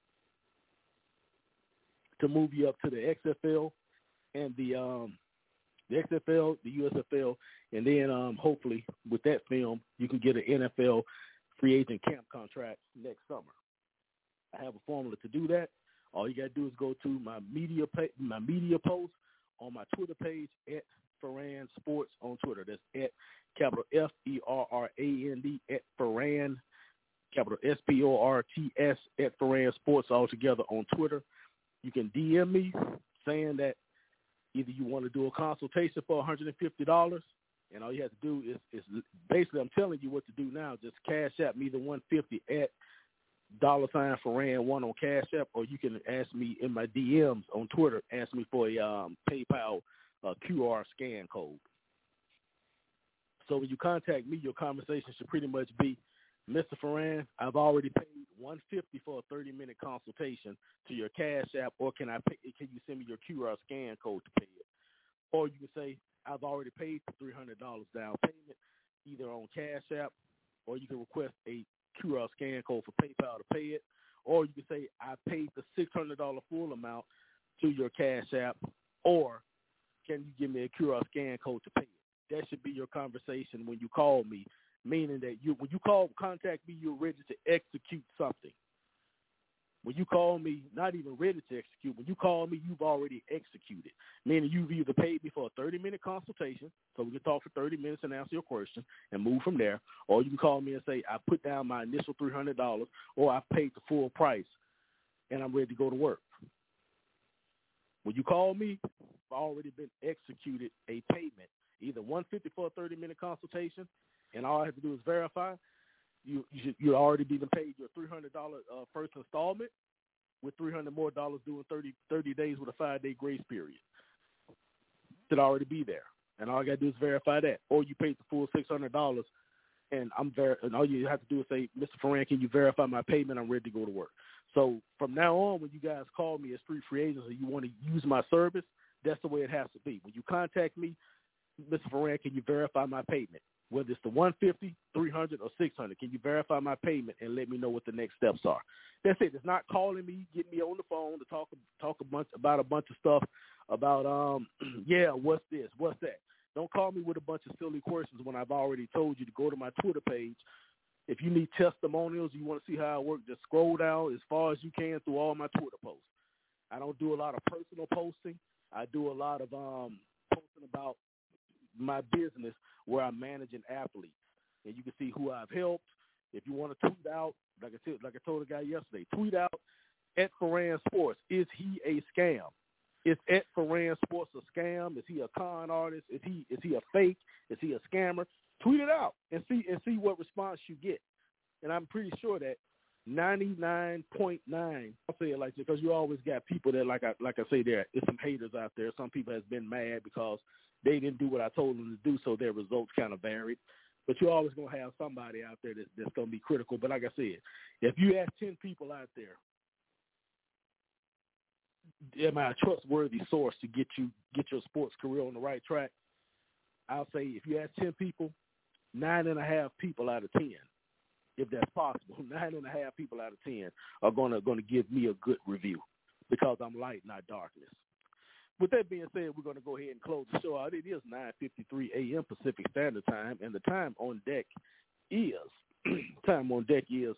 to move you up to the XFL and the XFL, the USFL, and then hopefully with that film you can get an NFL free agent camp contract next summer. I have a formula to do that. All you got to do is go to my media post on my Twitter page at Ferrand Sports on Twitter. That's at capital FERRAND at Ferrand, capital SPORTS at Ferrand Sports all together on Twitter. You can DM me saying that either you want to do a consultation for $150, and all you have to do is basically, I'm telling you what to do now. Just cash out me the $150 at $Ferrand1 on Cash App, or you can ask me in my DMs on Twitter. Ask me for a PayPal QR scan code. So when you contact me, your conversation should pretty much be, Mr. Ferrand, I've already paid $150 for a 30-minute consultation to your Cash App, or can you send me your QR scan code to pay it? Or you can say, I've already paid the $300 down payment, either on Cash App, or you can request a QR scan code for PayPal to pay it, or you can say, I paid the $600 full amount to your Cash App, or can you give me a QR scan code to pay it? That should be your conversation when you call me, meaning that when you contact me, you're ready to execute something. When you call me, not even ready to execute, when you call me, you've already executed, meaning you've either paid me for a 30-minute consultation, so we can talk for 30 minutes and answer your question and move from there, or you can call me and say, I put down my initial $300, or I paid the full price, and I'm ready to go to work. When you call me, I've already been executed a payment, either $150 for a 30-minute consultation, and all I have to do is verify. You already been paid your $300 first installment, with $300 more due in 30 days with a 5-day grace period. Should already be there, and all I got to do is verify that. Or you paid the full $600, and and all you have to do is say, Mr. Ferrand, can you verify my payment? I'm ready to go to work. So from now on, when you guys call me as free agents and you want to use my service, that's the way it has to be. When you contact me, Mr. Ferrand, can you verify my payment? Whether it's the $150, $300, or $600, can you verify my payment and let me know what the next steps are? That's it. It's not calling me, getting me on the phone to talk about a bunch of stuff about what's this, what's that. Don't call me with a bunch of silly questions when I've already told you to go to my Twitter page. If you need testimonials, you want to see how I work, just scroll down as far as you can through all my Twitter posts. I don't do a lot of personal posting. I do a lot of posting about my business where I'm managing athletes, and you can see who I've helped. If you want to tweet out, like I told a guy yesterday, tweet out at Ferrand Sports. Is he a scam? Is at Ferrand Sports a scam? Is he a con artist? Is he a fake? Is he a scammer? Tweet it out and see what response you get. And I'm pretty sure that 99.9, I'll say it like this because you always got people that, like I say, there's some haters out there. Some people has been mad because they didn't do what I told them to do, so their results kind of varied. But you're always going to have somebody out there that's going to be critical. But like I said, if you ask 10 people out there, am I a trustworthy source to get your sports career on the right track? I'll say if you ask 10 people, 9.5 people out of 10, if that's possible, 9.5 people out of 10 are going to give me a good review because I'm light, not darkness. With that being said, we're going to go ahead and close the show out. It is 9:53 a.m. Pacific Standard Time, and the time on deck is 9:53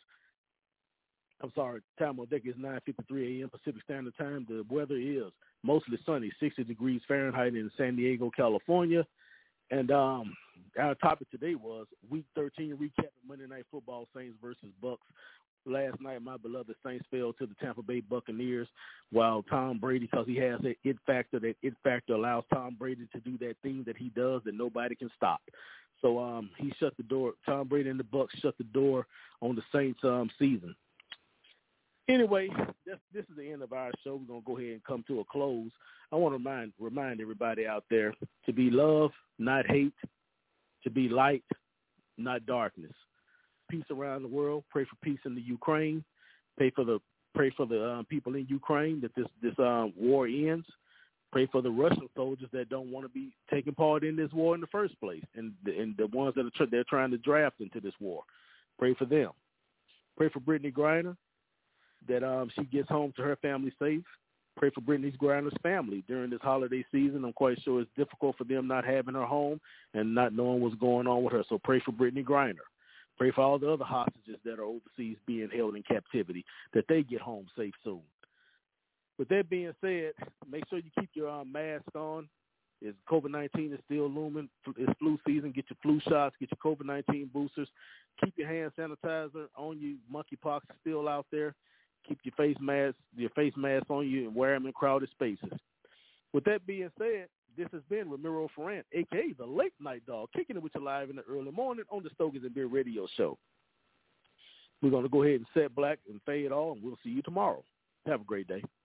a.m. Pacific Standard Time. The weather is mostly sunny, 60 degrees Fahrenheit in San Diego, California. And our topic today was Week 13 recap of Monday Night Football, Saints versus Bucks. Last night, my beloved Saints fell to the Tampa Bay Buccaneers, while Tom Brady, because he has that it factor allows Tom Brady to do that thing that he does that nobody can stop. So he shut the door. Tom Brady and the Bucs shut the door on the Saints season. Anyway, this is the end of our show. We're going to go ahead and come to a close. I want to remind everybody out there to be love, not hate, to be light, not darkness. Peace around the world. Pray for peace in the Ukraine. Pray for the people in Ukraine that this war ends. Pray for the Russian soldiers that don't want to be taking part in this war in the first place, and the ones that they're trying to draft into this war. Pray for them. Pray for Brittany Griner that she gets home to her family safe. Pray for Brittany Griner's family during this holiday season. I'm quite sure it's difficult for them not having her home and not knowing what's going on with her. So pray for Brittany Griner. Pray for all the other hostages that are overseas being held in captivity, that they get home safe soon. With that being said, make sure you keep your mask on. As COVID-19 is still looming, it's flu season. Get your flu shots, get your COVID-19 boosters. Keep your hand sanitizer on you. Monkeypox is still out there. Keep your face mask on you and wear them in crowded spaces. With that being said, this has been Ramiro Ferrant, a.k.a. the Late Night Dog, kicking it with you live in the early morning on the Stogies and Beer Radio Show. We're going to go ahead and set black and fade all, and we'll see you tomorrow. Have a great day.